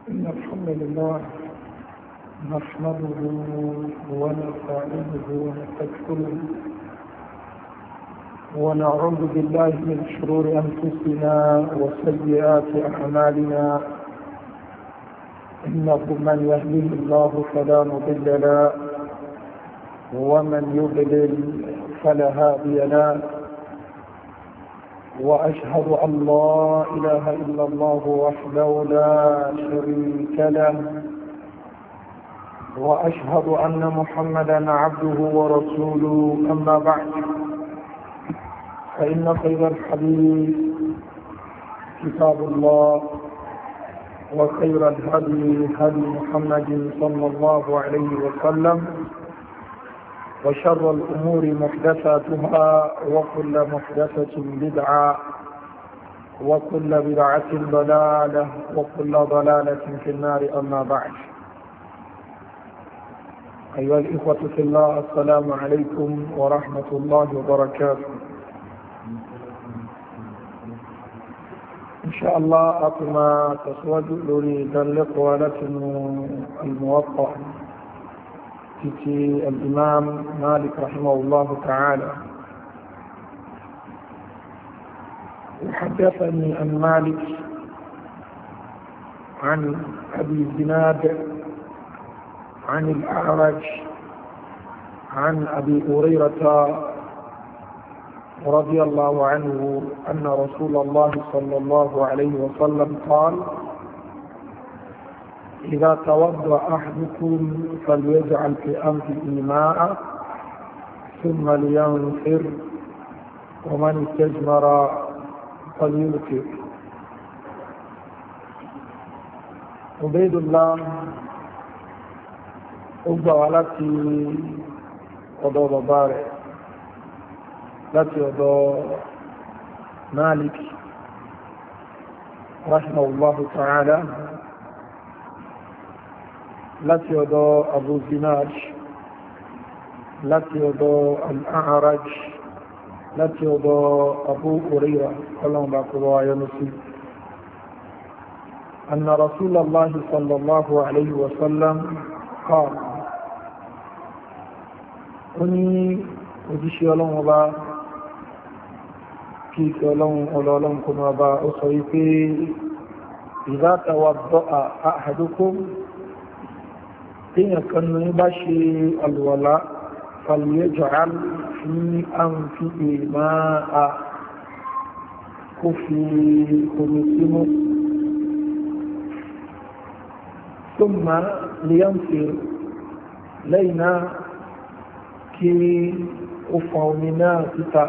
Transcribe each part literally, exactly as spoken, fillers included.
إن الحمد لله نحمده ونستعينه ونستغفره ونعوذ بالله من شرور أنفسنا وسيئات أعمالنا إنه من يهده الله فلا مضل له ومن يضلل فلا هادي له وأشهد أن لا إله إلا الله وحده لا شريك له وأشهد أن محمدا عبده ورسوله أما بعد فإن خير الحديث كتاب الله وخير الهدي هدي محمد صلى الله عليه وسلم وشر الأمور محدثاتها وكل محدثة بدعة وكل بدعة ضلالة وكل ضلالة في النار أما بعد. أيها الإخوة في الله السلام عليكم ورحمة الله وبركاته. إن شاء الله أطمع تسود نريد اللقاء لكن الموطأ في الإمام مالك رحمه الله تعالى. وحدثني عن مالك عن أبي الزناد عن الأعرج عن أبي هريرة رضي الله عنه أن رسول الله صلى الله عليه وسلم قال: إذا توضأ أحدكم فليجعل في أنفه ماء ثم لينثر ومن استجمر فليوتر. عبيد الله أبدا التي قضى بارئ التي قضى مالك رحمه الله تعالى láti ọ̀dọ̀ Abu Zinaj, láti ọ̀dọ̀ Al-A'raj, láti ọ̀dọ̀ Abu Hurairah ọlọ́mbà kọwọ́ ayọ́nusí. Anna Rasulallah sallallahu alayhi wa sallam qala, ó ní òjíṣẹ́ ọlọ́run ọba kí ìfẹ́ ọlọ́run ọlọ́run kó máa bá ó sọ wípé idha tawadda'a ahadukum tíyàn kan ní bá ṣe alwàlá falyaj'al fi anfihi ma'a kó fi omi símú thumma liyanfir lẹ́yìn náà kí ó fa omi náà síta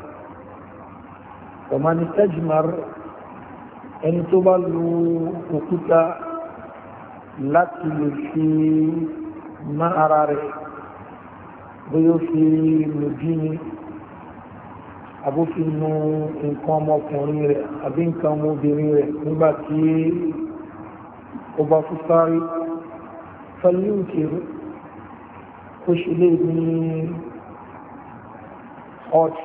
wa man istajmar ẹni tó bá lu òkúta láti lè fi má ara rẹ̀ bóyá ó fi lòdì ní àbófin nu nǹkan ọmọkùnrin rẹ̀ àbí nǹkan ọmọbìnrin rẹ̀ nígbà tí ó bá fún sáré fẹ́lú ìkèrè ó ṣe lè ní ọ̀tí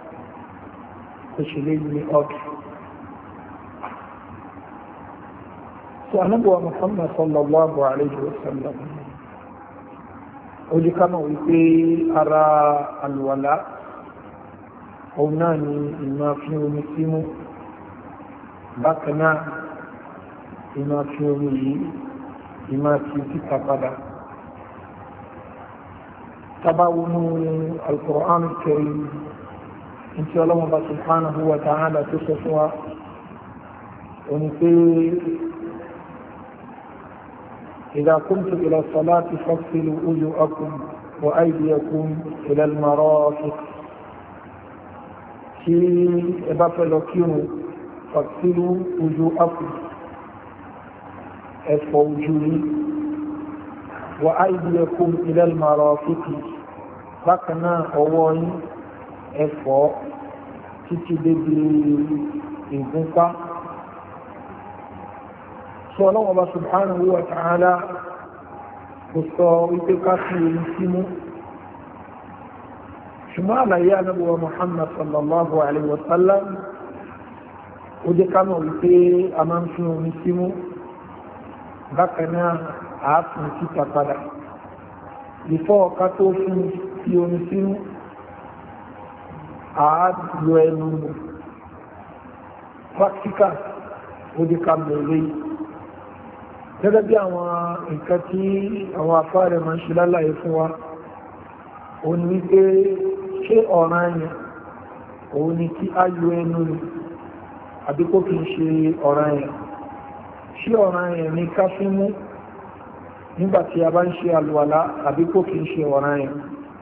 ó ṣe lè ní ọ̀tí. So anabuwa Muhammad sallallahu alayhi wa sallam ó jí ká mọ̀ wípé ara alwala òun náà ni ìmọ̀ fi omi símú, bákan náà ìmọ̀ fi omi yìí ìmọ̀ fi títà padà. tabawo nú al-Qur'an al-Karim in tí ọlọ́wọ́n bá subhanahu wa ta'ala tó sọ fún wa òun pé إذا قمتم إلى الصلاة فاغسلوا وجوهكم وأيديكم إلى المرافق في إبافلوكيو فاغسلوا وجوهكم فوجوه وأيديكم إلى المرافق بكنا أوين أفو تتبدي إذنك ọlọ́wọ́ bá subhanahu wa ta'ala kò sọ wípé ká sí orí símú, ṣùgbọ́n àlàyé anábíwa Muhammad sallallahu alaihi wasallam ó jẹ́ ká mọ̀ wípé a máa ń fi omi símú bákan náà àáfin títà padà ìfọ́ ọ̀ká tó fún fi omi sínú àádùn ẹnu practical ó di ká mẹ́lẹ́ gẹ́gẹ́ bí àwọn nǹkan tí àwọn afárẹ̀ máa ń ṣe lálàyé fún wa ó ní wípé ṣé ọ̀ràn yẹn òun ni kí á yọ ẹnu ni àbí kó kìí ṣe ọ̀ràn yẹn ṣé ọ̀ràn yẹn ni ká fi mú nígbàtí a bá ń ṣe àlùwàlá àbí kó kìí ṣe ọ̀ràn yẹn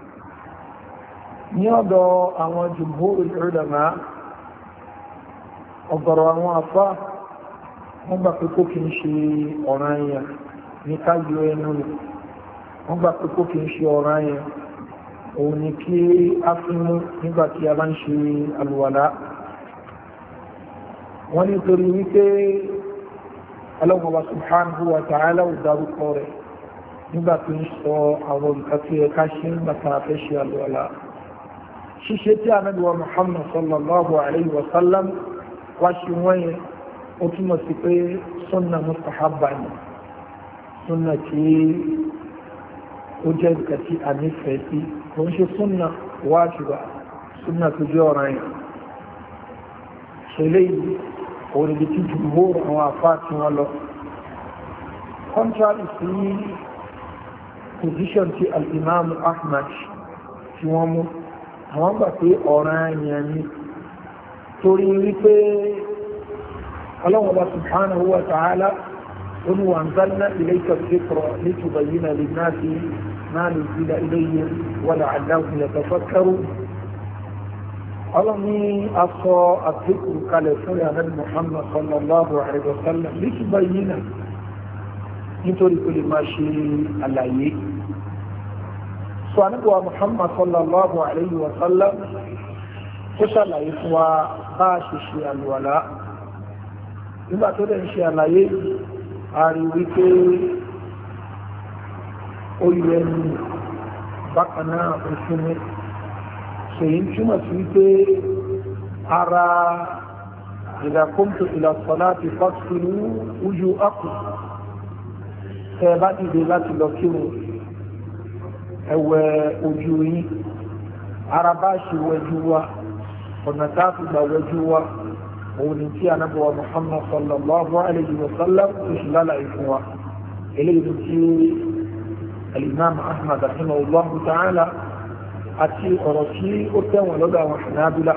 ní ọ̀dọ̀ àwọn jumhurul ulama ọ̀gọ̀rọ̀ àwọn afá wọ́n gbà pé kó kìí ṣe ọ̀ràn yẹn ní ká yọ ẹnu ni wọ́n gbà pé kó kìí ṣe ọ̀ràn yẹn òun ni kí a fi mú nígbàtí a bá ń ṣe àlùwàlá wọ́n ní torí wípé Allah subhanahu wa ta'ala ò dárúkọ rẹ̀ nígbàtí ń sọ àwọn nǹkan tí ẹ ká ṣe nígbàtí a fẹ́ ṣe àlùwàlá ṣíṣe tí Ànábì wa Muhammad sallallahu alayhi wa sallam wá ṣe wọ́n yẹn ó túmọ̀ sí pé sunna mustahabba ni sunna tí ó jẹ́ nǹkan tí a nífẹ̀ẹ́ sí kò ń ṣe súnà wájìbà súnà tó jẹ́ ọ̀ràn yẹn ṣẹlẹ̀ yìí òun ibi tí jùmhur àwọn àfáà tí wọ́n lọ contrary sí position tí al-imam Ahmad tí wọ́n mú àwọn gbà pé ọ̀ràn yẹn ni torí wípé Allah subhanahu wa ta'ala قل وأنزلنا إليك الذكر لتبين للناس ما نزل إليهم ولعلهم يتفكرون ألمي أصى الذكر كالفور عن محمد صلى الله عليه وسلم لتبين nítorí kò lè máa ṣe àlàyé sọ àníbọ̀ Muhammad sallallahu alayhi wa sallam ó ṣàlàyé fún wa bá a ṣe ṣe àlùwàlá nígbà tó dẹ̀ ń ṣe àlàyé a rí wípé ó yẹ ẹnu bákan náà òfin mi ṣèyí túmọ̀ sí wípé ara ìdàkóńtò ìlàsọ̀lá ti fọ́sílú ojú akù tẹ́ bá dìde láti lọ kírun ẹ̀wẹ̀ ojú yín ara bá ṣe wẹ̀jú wa ọ̀nà tá a fi gbà wẹ̀jú wa òun ni tí Ànábì wa Muhammad sallallahu alayhi wa sallam tó ṣe lálàyé fún wa eléyìí tí al-imam Ahmad rahimahullahu ta'ala àti ọ̀rọ̀ tí ó tẹ̀wọ̀n lọ́dọ̀ àwọn Hanabila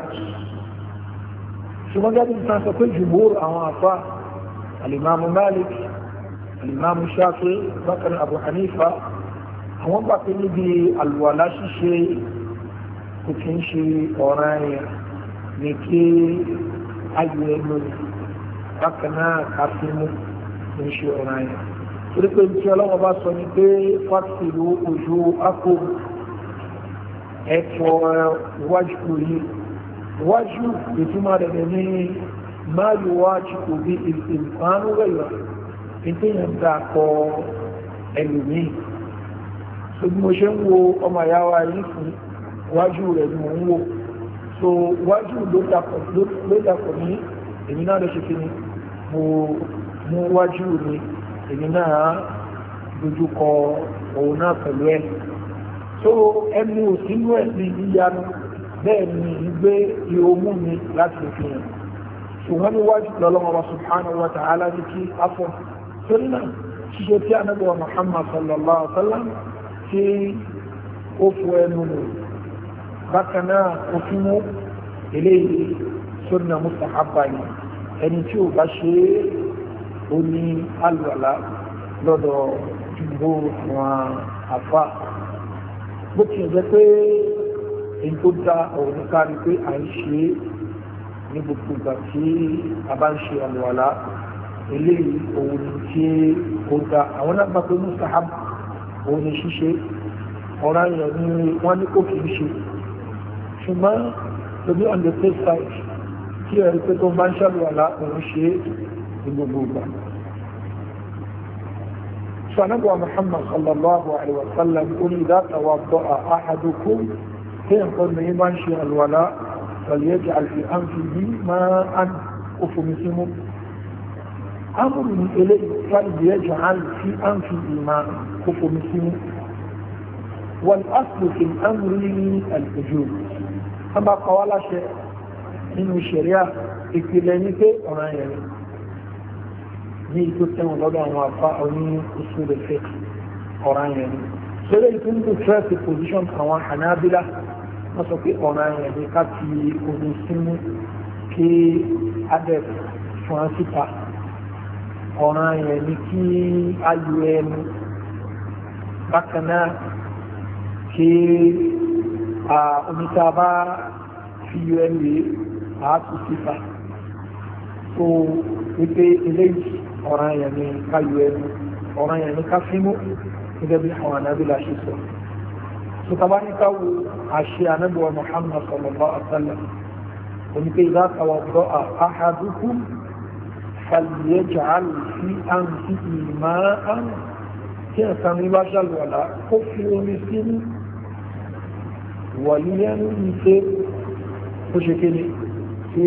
ṣùgbọ́n gẹ́gẹ́ bí sáńsọ pé jùmhur àwọn àfá al-imam Malik al-imam Shafi bákan Abu Hanifa àwọn gbà pé níbi àlùwàlá ṣíṣe kò kí ń ṣe ọ̀ràn yẹn ní kí ayò ẹnu bákan náà káfíńmù ní ṣe ọ̀ràn yẹn torí pé tí ọlọ́wọ́ bá sọ ní pé fásitì ojú akó ẹ̀fọ́ iwájú yìí iwájú ìtumọ̀ rẹ̀ ní máa yọ wájú kò bí ìfàánú rẹ̀ ìpínyàn dà kọ ẹlòmíì so bí mo ṣe ń wo ọmọ ìyá wa yìí fún wájú rẹ̀ ni mo ń wò so wájú ló dàpọ̀ ní èmi náà lè ṣe kí ni mo mú wájú mi èmi náà dojú kọ òun náà pẹ̀lú ẹ̀ so ẹnu òsínú ẹ̀ ní yíyanu bẹ́ẹ̀ ni gbé ìhòmú mi láti fi hàn ṣùgbọ́n ní wájú lọ́lọ́wọ́ subhanahu wa ta'ala ní kí afọ́ torí náà ṣíṣe tí Ànábì wa Muhammad sallallahu alaihi wa sallam tí ó fọ ẹnu rẹ̀ bákan náà ó fi mú eléyìí sunna mustahabba ni ẹni tí ó bá ṣe ó ní alùwàlá lọ́dọ̀ jùmọ̀ àwọn àfà bó ti jẹ́ pé èyí tó dá òun kárí pé à ń ṣe ní gbogbo ìgbà tí a bá ń ṣe alùwàlá eléyìí òun tí ó dá àwọn náà gbà pé mustahab òun ni ṣíṣe ọ̀rọ̀ yẹn ni wọ́n ní kò kì í ṣe ṣùgbọ́n to be on the safe side kí ẹ̀rí pé tó bá ń ṣàlùwàlá òun ṣe ní gbogbo ìgbà sanabuwa Muhammad sallallahu alaihi wa sallam kuni idha tawadda'a ahadukum kí nǹkan ní bá ń ṣe àlùwàlá falyaj'al fi anfihi ma'an òfòmísímú amúrù ní eléyìí fàlìbì ẹjọ́ àlù sí àǹfì ìmá kókò mi sí mú wọ́n asìlò fi amúrù ní àlùjò wọ́n bá kọ́ wá láṣẹ nínú ṣẹ̀ríà ìpìlẹ̀ ní pé ọ̀ràn yẹn ní ìtò tẹ́wọ̀n lọ́dọ̀ àwọn afá oní usul al-fiqh ọ̀ràn yẹn ni ṣẹlẹ̀ ìtò ní trust position àwọn Hanabila wọ́n sọ pé ọ̀ràn yẹn ni ká fi omi sínú kí adẹ́f fún án síta ọ̀ràn yẹn ni kí ayò ẹnu bákan náà kí omi tá a bá fi yọ ẹnu yìí àátù síta tó wípé eléyìí ọ̀ràn yẹn ni ká yọ ẹnu ọ̀ràn yẹn ni ká fímú gẹ́gẹ́ bí àwọn Hanabila ṣe sọ tó tàbá ní ká wo àṣẹ anábíwa Muhammad sallallahu alaihi wasallam onípe idha tawadda'a ahadukum falyaj'al fi anfihi ma'an tí ẹ̀sán ní bá ṣàlùwàlá ó fi omi sínú wàlíyẹ́nu ní pé ó ṣe kéde tí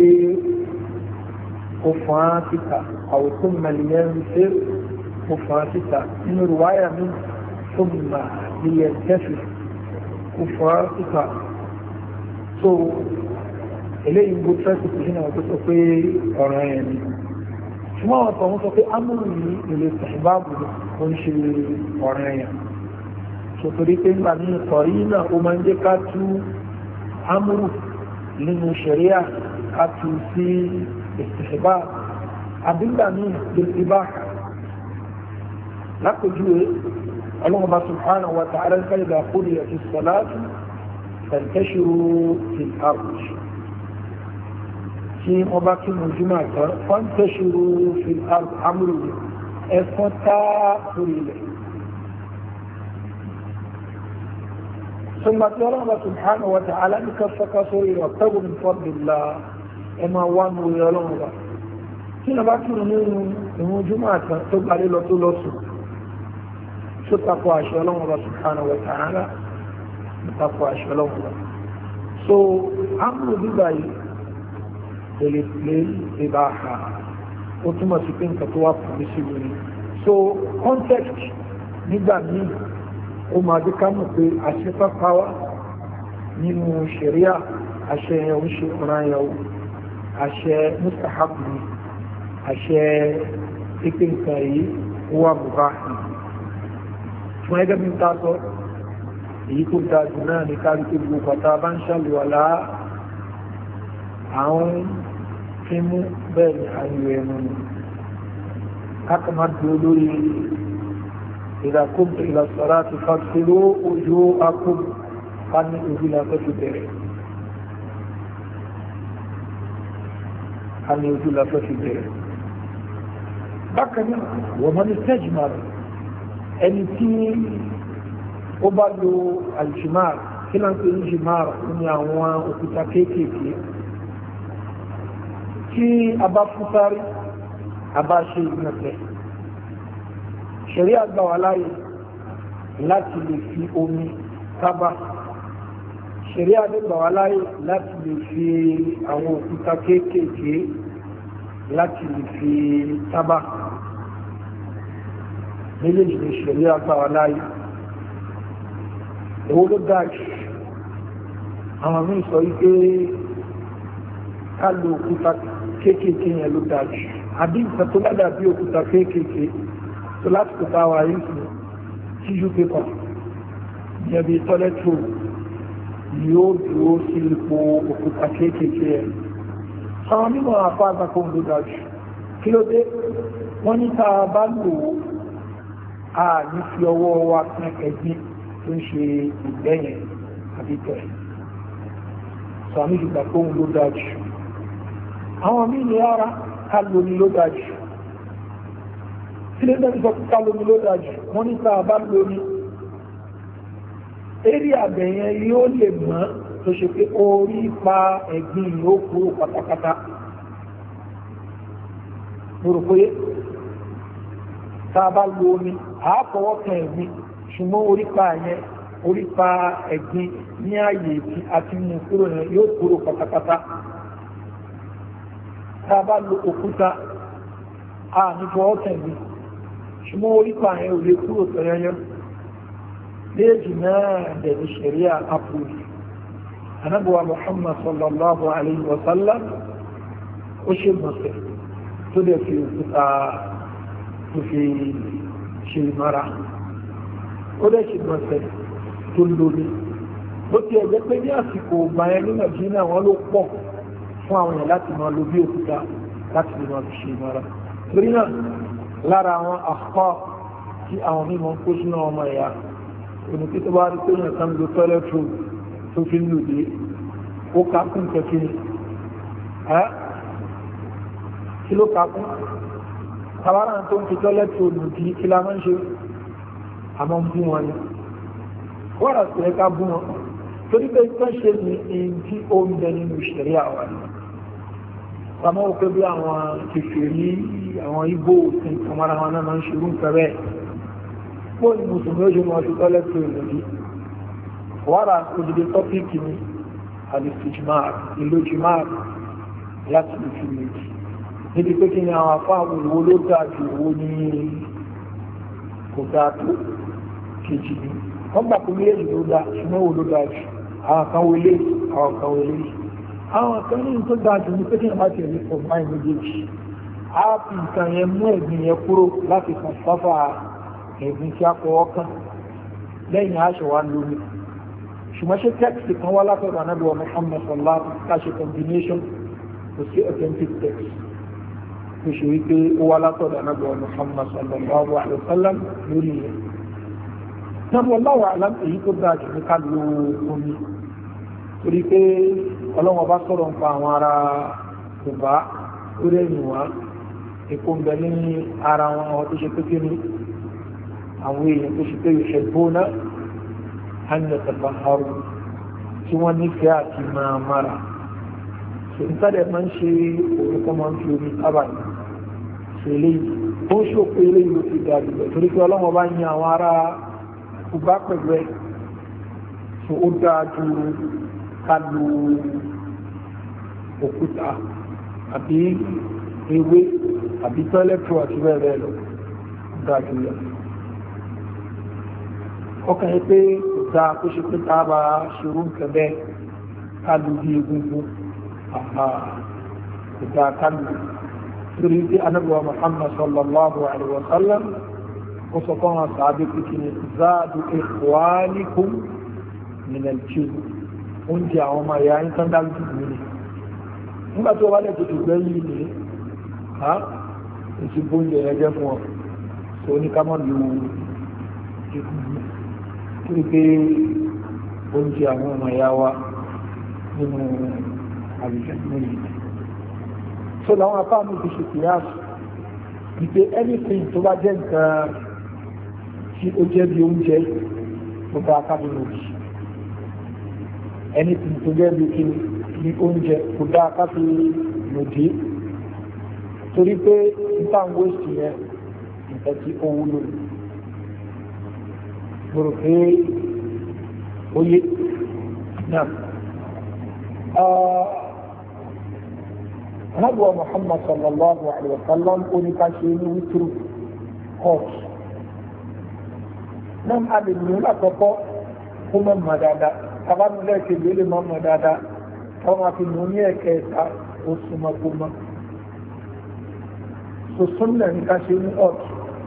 ó fún án síta àwòtún mẹ́lìyẹ́nu pé ó fún án síta nínú rúwáyà mi tó mà ilẹ̀ tẹ́fì ó fún án síta so eléyìí gbó tẹ́sì tó ṣínà tó sọ pé ọ̀rọ̀ ẹ̀ ni ṣùgbọ́n àwọn tọ̀hún sọ pé amúrù ní ilé tẹ̀síbáàbù ó ń ṣe ọ̀rọ̀ ẹ̀yàn sòtòrí pé nígbà ní ìtọ̀rí náà ó máa ń jẹ́ ká tú amúrù nínú ṣẹ̀ríà ká tú sí tẹ̀síbáàbù àbígbà ní ìtẹ̀síbá lápòjúwe ọlọ́run bá subhanahu wa ta'ala fa-idha qudiyati s-salatu fantashiru fil ard tí wọ́n bá kí mú jùmọ̀ àtọ́ fantashiru fil ard amúrù ẹ̀fọn tá orí ilẹ̀. ثم الله سبحانه وتعالى كفك سوري وابتغوا من فضل الله اما وانوا يلون الله كنا باكر من جمعة تبقى لله تلوسو شو تقوى عشالون الله سبحانه وتعالى تقوى عشالون الله so amru bíbáyì eléyìí ìbáha ó túmọ̀ sí pé nǹkan tó wà fún mi sí mi so context nígbà míì ó máa dé ká mọ̀ pé àṣẹ pápáwá nínú ṣẹ̀ríà àṣẹ ẹ̀hún ṣe ọ̀ràn ẹ̀hún àṣẹ mustahab ni àṣẹ pípé nǹkan yìí ó wà bùbá fún ẹgbẹ́ mi ta sọ èyí tó dáa jù náà ní kárí pé gbogbo pàtà bá ń ṣàlùwàlá àwọn tí mú bẹ́ẹ̀ ni ayò ẹnu ni káàkiri máa dúró lórí إذا قمت إلى الصلاة فاغسلوا وجوهكم قال وجوه لا تشبه قال وجوه لا تشبه بكنا ومن استجمر أنت أبلو الجمار كلا نقول الجمار من يعوان وكتاكيكي كي أبا فطاري أبا شيء نفسه ṣẹ̀rí àgbà wà láyé láti lè fi omi tábà ṣẹ̀rí àgbà wà láyé láti lè fi àwọn òkúta kéékèèké láti lè fi tábà méjèèjì ní ṣẹ̀rí àgbà wà láyé èwo ló dájú àwọn míì sọ wípé ká lo òkúta kéékèèké yẹn ló dájú àbí nǹkan tó bá dàbí òkúta kéékèèké tó láti kò bá wà rí fún tíjú pépà jẹ́bi tọ́lẹ́tò yóò dúró sí ipò òkúta kéékèèké ẹ̀ àwọn mímọ̀ àpá àgbàkọ̀ ń ló dájú kí ló dé wọ́n ní tá a bá lò ó a ní fi ọwọ́ wa kan ẹ̀gbin tó ń ṣe ìgbẹ́yẹn àbí tẹ̀ sọ àmì ìgbà tó ń ló dájú àwọn mí ní ara ká lò ní ló dájú tí lè dẹ́gbẹ́ púpá lómi ló dájú wọ́n ní sáà bá lómi eré àbẹ̀yẹn yóò lè mọ́ tó ṣe pé orí pa ẹ̀gbin yóò kúrò pátápátá gbòròpé sáà bá lómi àápọ̀wọ́ kan ẹ̀gbin ṣùgbọ́n orí pa yẹn orí pa ẹ̀gbin ní ààyè tí a ti mú kúrò yẹn yóò kúrò pátápátá sáà bá lo òkúta a ní fọwọ́ tẹ̀lé ṣùgbọ́n orípa yẹn ò lè kúrò tẹ̀yẹyẹ léèjì náà dẹ̀bi ṣẹ̀ríà àpòlì anábùwà Muhammad sallallahu alayhi wa sallam ó ṣe mọ̀sẹ̀ tó dẹ̀ fi òkúta tó fi ṣe ìmọ̀ra ó dẹ̀ ṣe mọ̀sẹ̀ tó lórí bó ti ẹ̀jẹ̀ pé ní àsìkò ọgbà yẹn ní Nàìjíríà wọn ló pọ̀ fún àwọn èèyàn láti máa lo bí òkúta láti lè máa fi ṣe ìmọ̀ra torí náà lára àwọn àkọ́ tí àwọn mímọ̀ ń kó sínú ọmọ ẹ̀yà òní pé tó bá rí pé yẹn kan lo tọ́lẹ́tù tó fi ń lòdì ó kákún kẹfì ni ẹ́ kí ló kákún tàbára tó ń fi tọ́lẹ́tù lòdì kí la máa ń ṣe àmọ́ ń bú wọn ni wọ́n rà sí ẹ̀ka bú wọn torí pé tó ṣe ní èyí tí ó ń bẹ nínú ìṣẹ̀rí àwọn àná pàmò òpé bí àwọn kèfèrí àwọn Ìgbò òfin kamara wọn náà máa ń ṣerú pẹ̀rẹ́ pọ́ ní mùsùlùmí ó ṣe mọ́ sí tọ́lẹ́tù lòdì wàrà òdìdí tọ́pìkì ní alìsìjìmáà ìlú jìmáà láti lè fi méjì níbi pé kí ni àwọn afáàmù ìwó ló dájú owó ní kò dáa tó kejì ní wọ́n gbà pé méjì ló dá ṣùgbọ́n wo ló dájú àwọn kan wọlé àwọn kan wọlé àwọn kan ní tó dájú ní pé kí ni bá ti rí pọ̀ báyìí méjèèjì á fi nǹkan yẹn mú ẹ̀gbìn yẹn kúrò láti kàn sáfà ẹ̀gbìn tí a kọ ọkàn lẹ́yìn aṣọ wa lórí ṣùgbọ́n ṣe text kan wá látọ̀rọ̀ anábíwá Muhammad sallallahu alaihi wasallam káṣe combination kò sí authentic text tó ṣe wípé ó wá látọ̀rọ̀ anábíwá Muhammad sallallahu alaihi wasallam lórí rẹ̀ náà wallahu a'lam èyí tó dáa jù ní ká lo omi torí pé ọlọ́wọ́n bá sọ̀rọ̀ nípa àwọn ará Yorùbá ó rẹ̀yìn wá èkó ń bẹ ní ara wọn àwọn tó ṣe pé kí ni àwọn èèyàn tó ṣe pé yuhibbuna an yatahharu tí wọ́n nífẹ̀ẹ́ àti máa mara ìtàdẹ̀ máa ń ṣe orúkọ máa ń fi omi sábà ṣe eléyìí ó ń ṣòpé eléyìí ló ti dàbí lọ torí pé ọlọ́wọ́ bá yin àwọn ará Kùbá pẹ̀lú ẹ̀ tó ó dáa ju ká lu òkúta àbí ewé àbí tọ́lẹ́tù àti bẹ́ẹ̀ bẹ́ẹ̀ lọ dáa jù lọ ọkàn yẹ pé kò dáa kó ṣe pé tá a bá ṣerú nǹkan bẹ́ẹ̀ ká lu bí egungun kò dáa ká lu torí pé anábìwá Muhammad sallallahu alaihi wa sallam ó sọ fún àwọn sàábé pé ní záàdù ikhwanikum min al-jinn oúnjẹ àwọn ọmọ ìyá ń tán dájú jù ní nígbà tó wálẹ̀ tó tó gbẹ́ yìí ní ha èsì bóúnjẹ yẹn jẹ́ fún ọ tó ní ká mọ́ lu egungun torí pé oúnjẹ àwọn ọmọ ìyá wa nínú àlùjànnú yìí so làwọn apá mi fi ṣe kìíyàsù wípé anything tó bá jẹ́ nǹkan tí ó jẹ́ bí oúnjẹ tó bá kábínú òjì anything tó jẹ́ bí kíni bí oúnjẹ kò dá kábínú òjì torí pé nípa ń wéṣì yẹn nǹkan tí ó wúlò mo rò pé ó yé náà Nabuwa Muhammad sallallahu alaihi wa sallam ó ní ká ṣe ní wítírù court. Náà a lè mú lákọ̀ọ́kọ́ kó mọ̀ mọ̀ dáadáa. Tabanu lẹ́ẹ̀kejì ó lè mọ̀ mọ̀ dáadáa. Káwọn máa fi mú ní ẹ̀kẹta ó súnmọ́ kó mọ́. Sòsún náà ní ká ṣe ní court.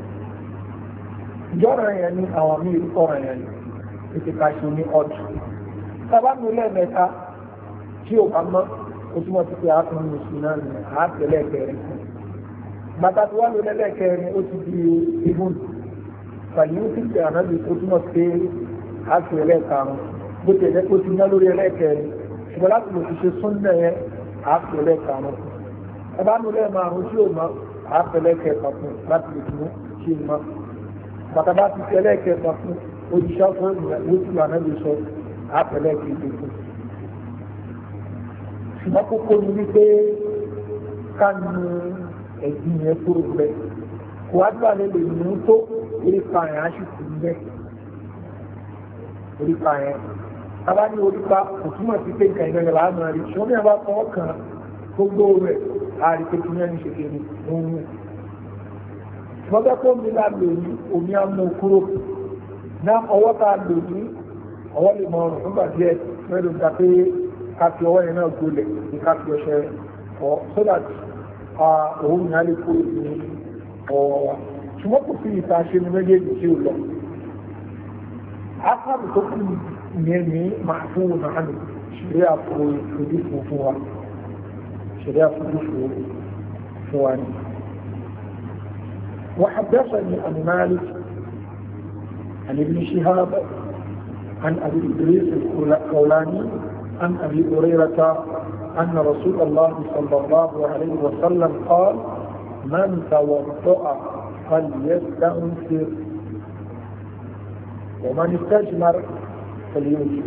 Ìjọ́ra yẹn ní àwọn míì kọ́ra yẹn ní ti ká ṣe ní court. Tabanu lẹ́ẹ̀mẹ́ta tí ò bá mọ́ ó túnmọ̀ sí pé àákùnrin mùsùlùmí náà ní àátẹ̀lẹ́kẹ̀ẹ́rin bàtà tí wọ́n lò lẹ́lẹ́kẹ̀ẹ́rin ó ti di igun pàlú tí ìgbà ànábì ó túnmọ̀ sí àátẹ̀lẹ́kàrún bó ti ẹ̀jẹ̀ kó ti ná lórí ẹlẹ́kẹ̀ẹ́rin ṣùgbọ́n láti lò ti ṣe súnnà yẹn àátẹ̀lẹ́kàrún ẹbá nù lẹ́ẹ̀márùn tí ó mọ àátẹ̀lẹ́kẹ̀ẹ́fà fún láti lè tún kí n mọ bàtà bá ti tẹ̀lẹ́kẹ̀ẹ́fà fún òjíṣẹ́ fún ìwé ànábì sọ àátẹ̀lẹ́kẹ̀ẹ́fà ṣùgbọ́n kókó ní wípé ká nu ẹ̀gbìn yẹn kúrò bẹ́ẹ̀ kò wá gbà lè lè mú tó orípa yẹn á sì kú bẹ́ẹ̀ orípa yẹn tábà ní orípa kò túmọ̀ sí pé nǹkan ìgbẹ́gbẹ́ láàmú rí ṣùgbọ́n bí wọ́n bá fọwọ́ kan gbogbo rẹ̀ àrí pé kí wọ́n ń ṣe kéde ohun ṣùgbọ́n kókó ní wípé ká nu ẹ̀gbìn yẹn kúrò bẹ́ẹ̀ kò wá gbà lè lè mú tó orípa yẹn á sì kú bẹ́ẹ̀ orípa yẹn tábà ní orípa kò túmọ̀ sí pé nǹkan ìgbẹ́gbẹ́ láàmú rí ṣùgbọ́n bí wọ́n bá fọwọ́ kan gbogbo rẹ̀ àrí pé kí wọ́n ń ṣe kéde ohun ṣùgbọ́n bẹ́ẹ̀ kó mi láà lò ní omi amú kúrò náà ọwọ́ tá a lò ní ọwọ́ lè mọ ọrùn fúngbà díẹ̀ mẹ́rin gba pé ká fi ọwọ́ yẹn náà gbolẹ̀ ní ká fi ọṣẹ ọ̀ so that òun ní a lè kúrò ní ọwọ́ wa ṣùgbọ́n kò sí ìta ṣe ní méjèèjì tí ó lọ ápàdù tó kù yẹn ní máa fún un náà nì ṣeré àpò ìfòdúfò fún wa ṣeré àfòdúfò fún wa ni. وحدثني عن مالك عن ابن شهاب عن ابي ادريس الخولاني عن ابي هريره ان رسول الله صلى الله عليه وسلم قال من توضأ فليستنفر ومن استجمر فليوجب.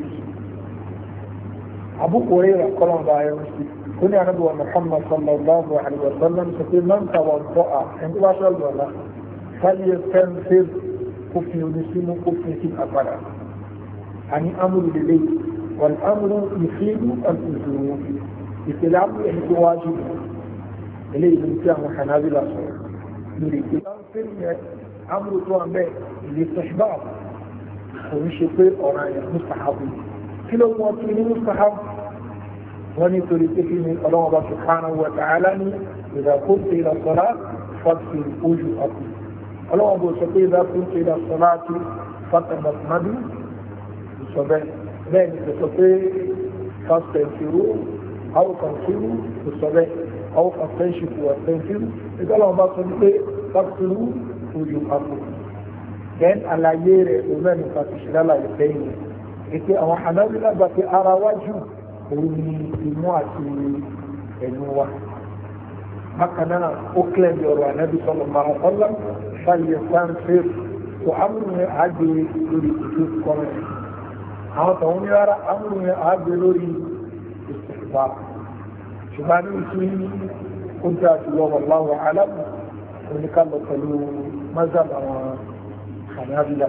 أبو هريرة قال الله كنا نبوة محمد صلى الله عليه وسلم سكين من توضأ عند وصل ولا فليستنفر كفن ونسلم كفن سن أفرا عن أمر لليل والأمر يفيد الأجور إسلام يعني واجب إليه الإنسان وحنابلة نريد الأنفر أمر توامي للاستحباب ومش يطير أورايا مستحب كلا مواتين مستحب ونطري تكلم الله سبحانه وتعالى إذا كنت إلى الصلاة فاغسل وجوهكم الله سبحانه إذا كنت إلى الصلاة فتمضمضوا بالصباح ذلك تستطيع فاستنفروا أو تنفروا بالصباح أو فاستنشفوا واستنفروا إذا الله سبحانه فاغسلوا وجوهكم then àlàyé rẹ̀ òun náà nípa ti ṣe lálàyé lẹ́yìn ètò àwọn Hanabila gbà pé ara wájú òun ni imú àti ẹnu wa bákan náà ó kílẹ̀ bí ọ̀rọ̀ Ànábì sallallahu alaihi wasallam fàyè sáńfẹ́ tó amúrùn àgbè lórí ìlú kọ́rẹ́ àwọn tàwọn ní rárá amúrùn àgbè lórí ìsìnkú ṣùgbọ́n ní ìṣú ó jẹ́ àjùlọ wallahu a'lam oníkàlọ̀ pẹ̀lú mazhab àwọn Hanabila.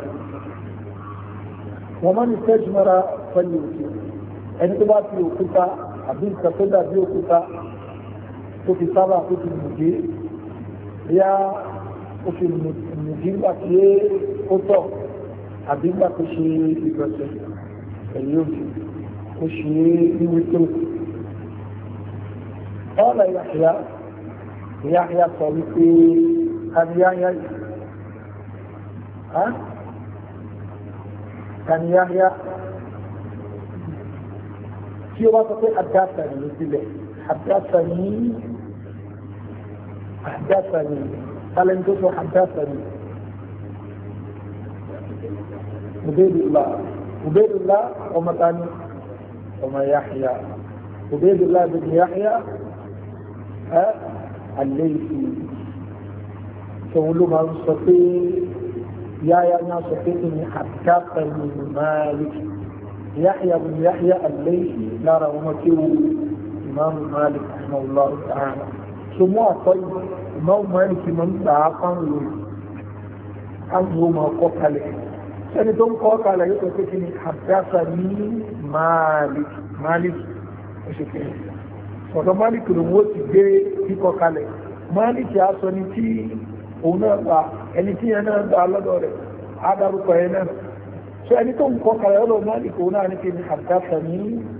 Wọ́n máa ń tẹ́júmọ́ra pẹ̀lú òkè ẹni tó bá fi òkúta àbí nǹkan tó dàbí òkúta tó fi sábà tó fi nìgbé yá ó fi nìgbé nígbà tí ó tọ̀ àbí nígbà tó ṣe ìgbọ̀nsẹ̀ pẹ̀lú òkè ó ṣe ní wípé ọ̀la Yahya Yahya sọ wípé àníyáyá yìí ها كان يحيى في وسط حدثني مثل حدثني حدثني قال انتو حدثني عبيد الله عبيد الله وما ثاني وما يحيى عبيد الله بن يحيى ها الليثي سولوا ما نستطيع يا يا ناس فيني حدثني مالك يحيى بن يحيى الليثي لا رمكه إمام مالك رحمه الله تعالى سموه طيب إمام مالك من دعاقا عنه ما قتل سنتم قتل يقول حدثني مالك مالك وشكرا فهذا مالك رموت جي في قتل مالك يا سنتي òun náà gba ẹni tí yẹn náà gba lọ́dọ̀ rẹ̀ adarúkọ yẹn náà so ẹni tó ń kọ́ kàrẹ̀ ọlọ́ Malik òun náà ní kí ni haddathani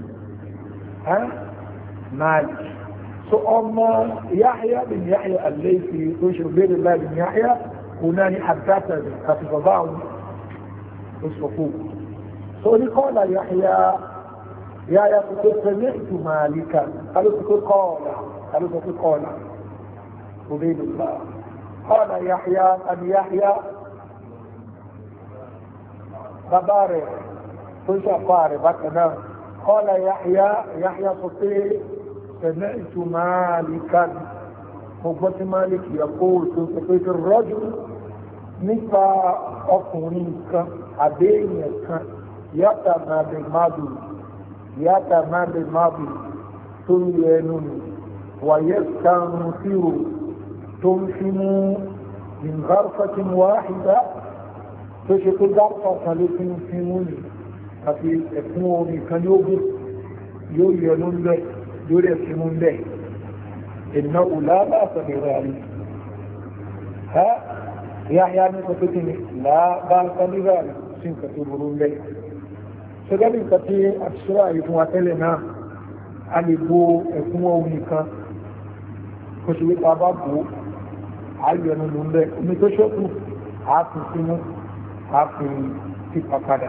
Malik so ọmọ Yahya bin Yahya al-Laythi tó ṣe Ubaydullah bin Yahya òun náà ní haddathani àti bàbá àwọn oṣùpọ̀ so ní qala Yahya Yahya kò tó sami'tu Malikan alùpùpù qala alùpùpù qala Ubaydullah قال يحيى أن يحيى ببارك كنت أقارب بكنا قال يحيى يحيى قصير سمعت مالكا خبة مالك يقول سمعت الرجل نفا أقنيك أبينك يتما بالماضي يتما بالماضي تلين ويستنفر تنفم من غرفة واحدة تشكل غرفة لتنفموني ففي اكموني كان يوجد يوليون به يوليون به إنه لا بأس بذلك ها Yahya ní sọ pé kí ni láàbá sábíbà sí nǹkan tó burú ń bẹ́. ṣẹgẹ́ bí nǹkan tí a ti ṣọ́ra yìí fún wa tẹ́lẹ̀ náà a lè bo ẹ̀kún omi kan kó ṣe wípé a bá bò ó ayọ̀nù ló ń bẹ́ omi tó ṣọ́kù àápù sínú àápù pípa padà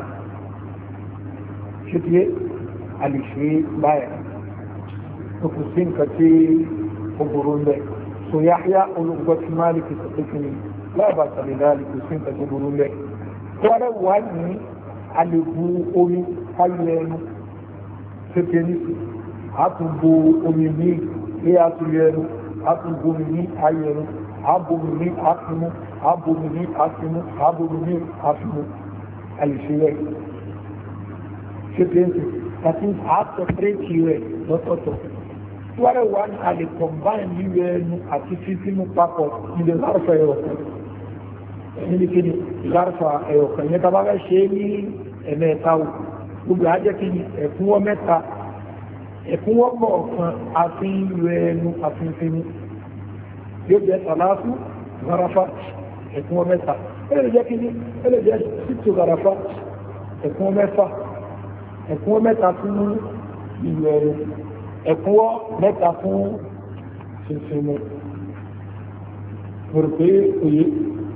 ṣe tí a lè ṣe báyà tó kù sí nǹkan tí ó burú ń bẹ́. so Yahya olùgbọ́ tí máa lè fi sọ pé kí ni láàbà sàlẹ̀dáàlì kò sí nǹkan tó burú ń bẹ́. tó wá dẹ̀ wá ní a lè bu omi káyọ̀ ẹnu tó tẹ́ ní sí àtún bo omi ní ilé àtúnyẹ̀ ẹnu àtún bo omi ní ayọ̀ ẹnu àbomi ní àfimú àbomi ní àfimú àbomi ní àfimú àlìṣẹ́rẹ́ ṣe tẹ́ ní àti àtọ̀pẹ́rẹ́tì rẹ̀ lọ́tọ̀ọ̀tọ̀. tó wá dẹ̀ wá ní a lè combine lílọ ẹnu àti fífímú papọ̀ nílẹ̀ láàrúfẹ́ ẹ̀rọ níbi kí ni ìlàrúfà ẹ̀rọ kan yẹn tàbá fẹ́ ṣe ní ẹ̀mẹ́ta o gbogbo ajẹ́ kí ni ẹ̀fúnwọ́ mẹ́ta ẹ̀fúnwọ́ pọ̀ ọ̀kan àti ìlú ẹnu àfihàn yóò jẹ́ sàlásù garafa ẹ̀fúnwọ́ mẹ́ta ẹ̀lẹ́ jẹ́ kí ni ẹ̀lẹ́ jẹ́ sítò garafa ẹ̀fúnwọ́ mẹ́fà ẹ̀fúnwọ́ mẹ́ta fún ìlú ẹnu ẹ̀fúnwọ́ mẹ́ta fún fífún mo rò pé òye.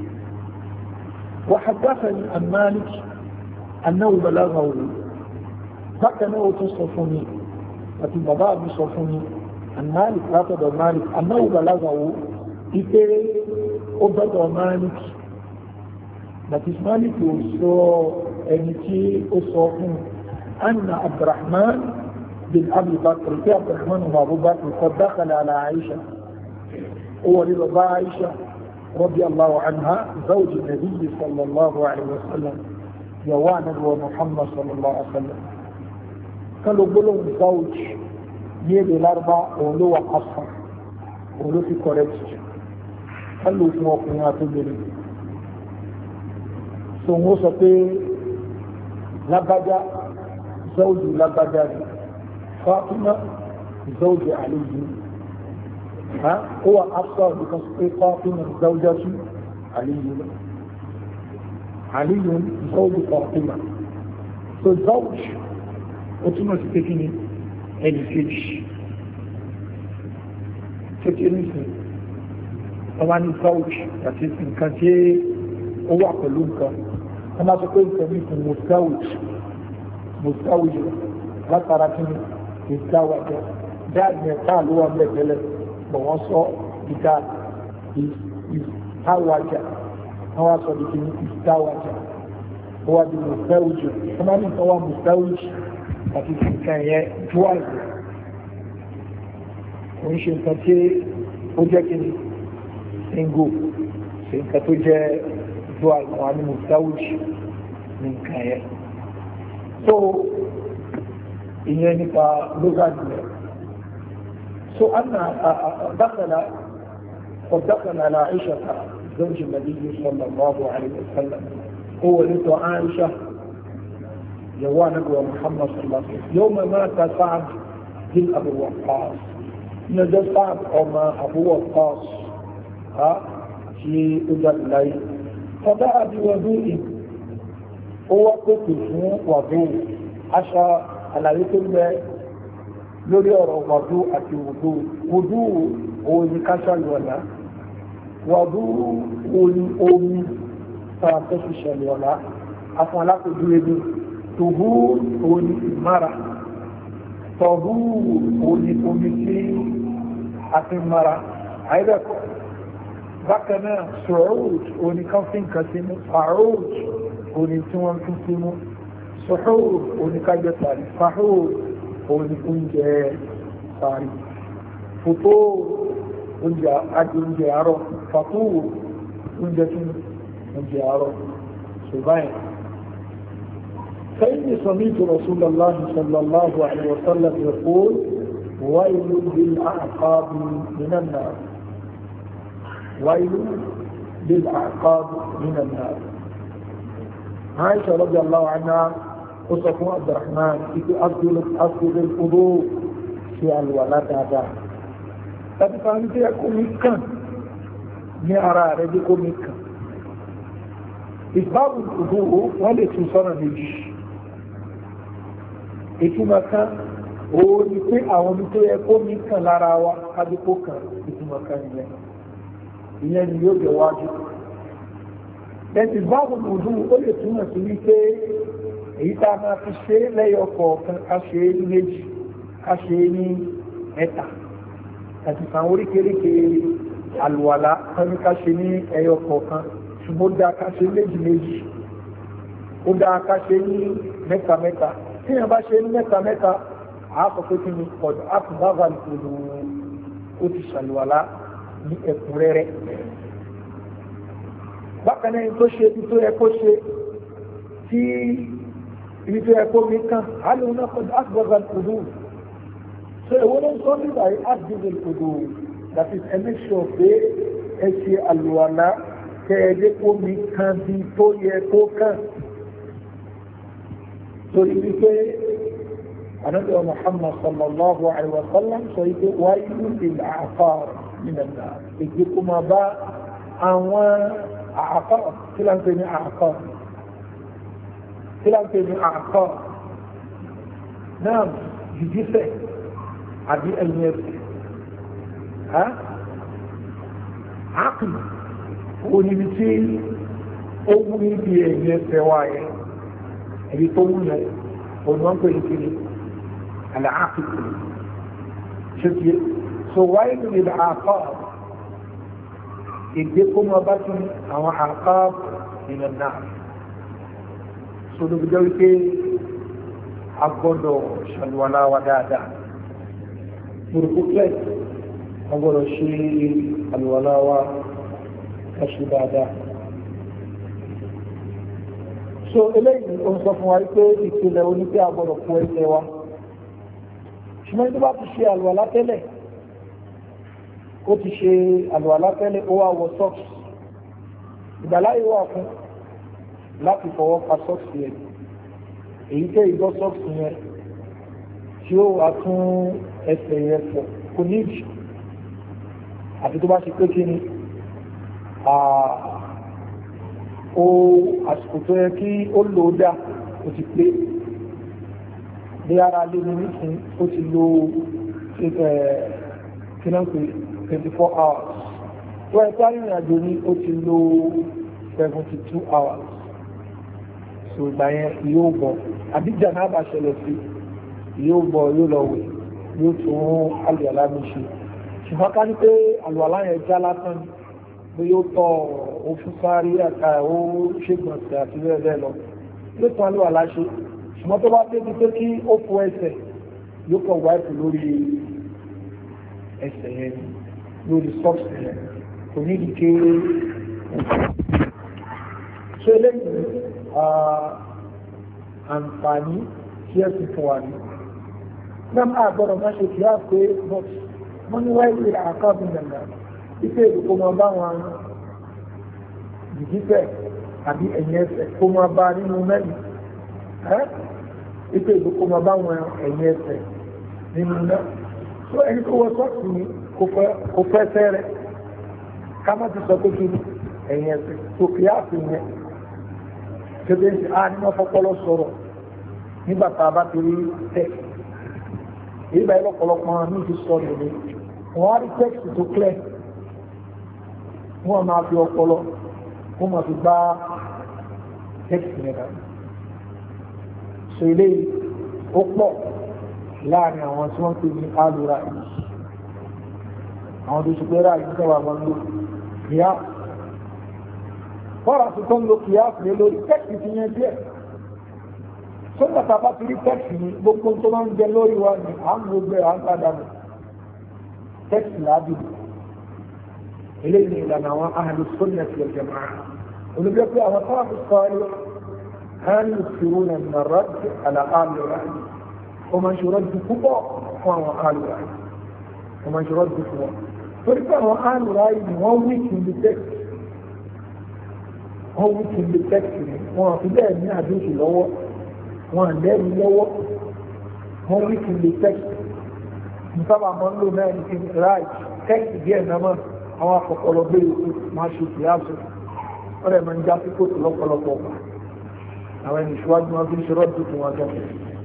وحدثني عن مالك أنه بلغه فكانه تصفني لكن بابا بصفني عن مالك لا تدع مالك أنه بلغه إذا أبدأ مالك لكن مالك يوصو أنتي أصفن أن عبد الرحمن بن أبي بكر في عبد الرحمن وأبو بكر قد دخل على عائشة هو لبابا عائشة رضي الله عنها زوج النبي صلى الله عليه وسلم يوانا ومحمد صلى الله عليه وسلم قالوا قلوا زوج يدي الأربع ولو قصر ولو في كوريتش قالوا في موقعات الدنيا ثم وصفي لبدا زوج لبدا فاطمة زوج علي ها هو أفضل بتصفيق فاطمة زوجة علي علي زوج فاطمة فالزوج وتم تتكني الفيش تتكني طبعا الزوج تتكني كان شيء هو عقلونك أنا تقول كميك مستوج مستوج لا تراكني مستوج دائما قال هو ملك bọ̀ wọ́n sọ ìta ìtawàjà wọ́n wá sọ ìkí ní ìtawàjà ó wá di mùsẹ́wùjù wọ́n máa ní ìtawà mùsẹ́wùjù àti nǹkan ẹ̀yẹ dual kò ń ṣe nǹkan tí ó jẹ́ kí ni single ṣe nǹkan tó jẹ́ dual wọ́n ní mùsẹ́wùjù ní nǹkan ẹ̀yẹ so ìyẹn nípa lógàdì rẹ̀. So أن دخل قد دخل على عائشة زوج النبي صلى الله عليه وسلم هو لد عائشة جوان أبو محمد صلى الله عليه وسلم يوم مات سعد بن أبو وقاص نزل سعد أما أبو وقاص ها في أجل الليل فدعا بوضوء هو قتل وضوء عشاء على يتم lórí ọ̀rọ̀ wàdú àti wùdú wùdú òun ni káṣàlù ọ̀la wàdú òun omi tàà tó fi ṣẹlẹ̀ ọ̀la afọn alákòjú ebi tòhú òun ni ìmára tọ̀hú òun ni omi tí a fi mara àìbẹ̀kọ́ bákan náà sọ̀rọ̀d òun ni kan fi nǹkan sínú fàrọ̀d òun ni tí wọ́n fi sínú sọ̀rọ̀d òun ni kájọ tàbí fàrọ̀d òun ni oúnjẹ sàárì fòtó oúnjẹ àti oúnjẹ àárọ̀ fàtó oúnjẹ tí oúnjẹ àárọ̀ ṣùgbọ́n فإني سمعت رسول الله صلى الله عليه وسلم يقول ويل للأعقاب من النار ويل للأعقاب من النار عائشة رضي الله عنها وصفوا عبد الرحمن إذا أفضل أفضل الفضول في الولد هذا tàbí kan tí ẹkùn mi kàn ní ara rẹ̀ bí kò mi kàn ìsbáàbù ìdúró wọ́n lè tún sọ́nà méjì. ìtumọ̀ kan òun ni pé àwọn omi tó yẹ kó mi kàn lára wa kájúkó kan ìtumọ̀ kan nìyẹn ìyẹn ni yóò jẹ wájú. ẹ̀sìn ìsbáàbù ìdúró ó lè túmọ̀ sí wípé èyí tá a máa fi ṣe lẹ́yọ kọ̀ọ̀kan ká ṣe é ní méjì ká ṣe é ní mẹ́ta àti àwọn oríkèéríkèé àlùwàlá tán ní ká ṣe ní ẹyọ kọ̀ọ̀kan ṣùgbọ́n ó dáa ká ṣe méjì méjì ó dáa ká ṣe ní mẹ́ta mẹ́ta tí èèyàn bá ṣe ní mẹ́ta mẹ́ta àápọ̀ pé kí ni ọ̀dọ̀ àtúbáwá ìpolówó ó ti ṣàlùwàlá ní ẹ̀kúnrẹ́rẹ́. bákan náà tó ṣe ibi tó yẹ kó ṣe tí ibi tó yẹ kó mi kàn á lóun náà kọjú àtúbáwá ìpolówó. so èwo ló ń sọ nígbà yìí àtúbáwá ìpolówó that is ẹ make sure pé ẹ ṣe àlùwàlá kẹ́ẹ̀dé kó mi kan bí tó yẹ kó kàn. torí wípé Ànábì Muhammad sallallahu alaihi wa sallam sọ wípé wáyé lil a'qar minan nar ègbé kó máa bá àwọn a'qar kí là ń pè ní a'qar kí là ń pè ní a'qar náà jìjísẹ̀ àbí ẹ̀yìn ẹ̀sẹ̀ ha àkùn oníbi tí ó wú níbi ẹ̀yìn ẹ̀sẹ̀ wáyé ẹ̀bí tó wú yẹn òun wọ́n pè ní kiri àlàáfíì ṣe tiẹ̀ so wáyé lórí àkọ́ ìgbé kó máa bá tún àwọn àkọ́ ìyẹn náà so ló fi jẹ́ wípé a gbọ́dọ̀ ṣàlùwàlá wa dáadáa burúkú pẹ́ a gbọ́dọ̀ ṣe àlùwàlá wa kàṣù dáadáa. so eléyìí ó ń sọ fún wa pé ìpìlẹ̀ oní pé a gbọ́dọ̀ kó ẹsẹ̀ wa ṣùgbọ́n tó bá ti ṣe àlùwàlá tẹ́lẹ̀ ó ti ṣe àlùwàlá tẹ́lẹ̀ ó wá wọ sọ́ọ̀sì ìgbàláyé wà fún láti fọwọ́ pa sọ́ọ̀sì yẹn èyí tẹ́ ìgbọ́ sọ́ọ̀sì yẹn tí ó wà tún ẹsẹ̀ yẹn fọ̀ kò ní ìjì àti tó bá ṣe pé kí ni ó àsìkò tó yẹ kí ó lò ó dá ó ti pé bí ara lé ní nísìn ó ti lo kí náà pé twenty four hours tó ẹ parí ìrìn àjò ní ó ti lo seventy two hours so ìgbà yẹn yóò bọ̀ àbí jànáàbà ṣẹlẹ̀ sí yóò bọ̀ yóò lọ wẹ̀ yóò tún àlùwàlá mi ṣe ṣùgbọ́n ká ní pé àlùwàlá yẹn já lásán ni pé yóò tọ́ òfin sáré àká ó ṣègbọ̀nsẹ̀ àti bẹ́ẹ̀ bẹ́ẹ̀ lọ yóò tún àlùwàlá ṣe ṣùgbọ́n tó bá débi pé kí ó fọ ẹsẹ̀ yóò kọ̀ wáìpù lórí ẹsẹ̀ yẹn lórí sọ́ọ̀sì yẹn kò ní ìdíké ṣe eléyìí àǹfààní tí ẹ sì fún wa ní. náà àgbọ̀dọ̀ máa ṣe kí á pé wọ́n ní wáyé ìlà àkáàbù nàìjíríà ipe èdè kó máa bá wọn jìjífẹ̀ àbí ẹ̀yìn ẹsẹ̀ kó máa bá nínú mẹ́rin ipe èdè kó máa bá wọn ẹ̀yìn ẹsẹ̀ nínú náà tó ẹni tó wọ sọ́ọ̀tì ni kò fẹ́ fẹ́rẹ̀ ká má ti sọ pé kí ni ẹ̀yìn ẹsẹ̀ tó kí á fi yẹn tẹ́lẹ̀ ṣe á ní wọ́n fọ́pọ́lọ́ sọ̀rọ̀ nígbà tá a bá ti rí tẹ́ẹ̀kì èyí báyìí lọ́pọ̀lọpọ̀ ní ti sọ̀rọ̀ ní wọ́n á rí tẹ́ẹ̀kì tó clear wọ́n máa fi ọpọlọ wọ́n máa fi gbá tẹ́ẹ̀kì yẹn dànù so eléyìí ó pọ̀ láàrin àwọn tí wọ́n pè ní alura yìí àwọn tó ṣe pé ráàyè ń tẹ́wà wọn lò kíá fọ́nà tó tó ń lo kíá fún lórí tẹ́ẹ̀kì ti yẹn díẹ̀ sọ́nà tàbá ti rí tẹ́ẹ̀kì ní gbogbo tó máa ń jẹ lórí wa ní à ń gbogbo à ń padà nù tẹ́ẹ̀kì lábìlì eléyìí ní ìlànà àwọn ahlu sunnah wal jamā'ah olùgbé pé àwọn tó wà ní sọ́ọ́lì hàn ìṣòro nà nà rọ́ọ̀dì àlà àlùrà ó máa ń ṣe rọ́ọ̀dì púpọ̀ fún àwọn àlùrà ó máa ń ṣe rọ́ọ̀dì fún wọn torí pé àwọn àlùrà yìí wọ́n wí kì í di tẹ́ẹ̀kì wọ́n wí kì í di tẹ́ẹ̀kì wọn àfi bẹ́ẹ̀ ní àdéhùn lọ́wọ́ wọn lẹ́rù lọ́wọ́ wọ́n wí kì í di tẹ́ẹ̀kì nígbà máa ń lò náà ní kí ráì tẹ́ẹ̀kì díẹ̀ náà mọ́ àwọn akọ̀kọ̀lọ̀ gbé ìlú máa ṣe kìí àṣọ wọ́n rẹ̀ máa ń já sí kòtò lọ́pọ̀lọpọ̀ àwọn ẹni ìṣíwájú wọn fi ń ṣe rọ́ọ̀dù fún wọn jẹ́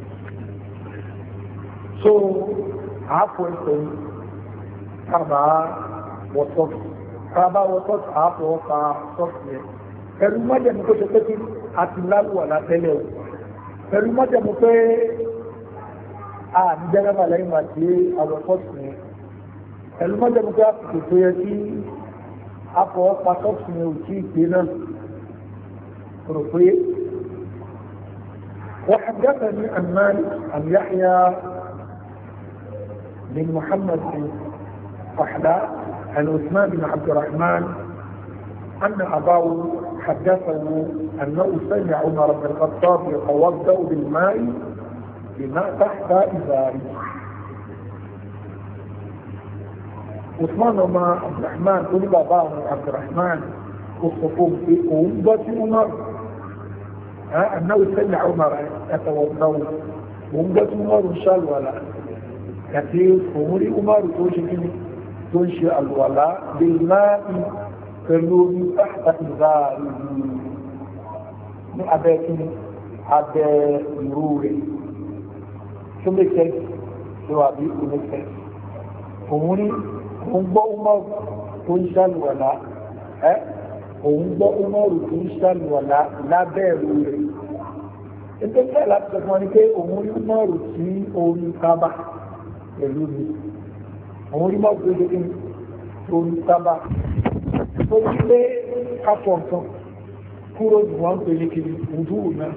so àápò ẹsẹ̀ yìí kábà wọ sọ́ọ̀tù kábà wọ sọ́ọ̀tù àápò ọ̀ka sọ́ọ̀tù yẹn pẹ̀lú mọ́jẹ̀mú tó ṣe pé kí àti lálùwà látẹ́lẹ̀ o pẹ̀lú mọ́jẹ̀mú pé a ní jẹ́rẹ́bà lẹ́yìn àti àwọn sọ́ọ̀tù yẹn pẹ̀lú mọ́jẹ̀mú pé àsìkò tó yẹ kí àpò ọ̀ka sọ́ọ̀tù yẹn ò tí ì gbé náà rò pé وحدثني عن مالك عن يحيى بن محمد بن صحلاء عن عثمان بن عبد الرحمن أن أباه حدثه أنه سمع عمر بن الخطاب يتوضأ بالماء بماء تحت إزاره. عثمان بن عبد الرحمن قل باباه عبد الرحمن وصفوه في أمة عمر أنه سمع عمر يتوضأ وأمة عمر إن شاء الله ولا كثير أمور عمر تنشئ الولاء بالماء فلوم تحت إزاره من أباكين أبا مروري شو بكي جوابي بكي أموري أمبا عمر تنشئ الولاء أمبا عمر تنشئ الولاء لا بيروري انت لا تفهمني كي أموري عمر تي أولي كابا pẹ̀lú mi àwọn onímọ̀ ògbédé ní orí sábà tó ń gbé kápọ̀ nǹkan kúrò jù wọ́n pè ní kiri ìdúró náà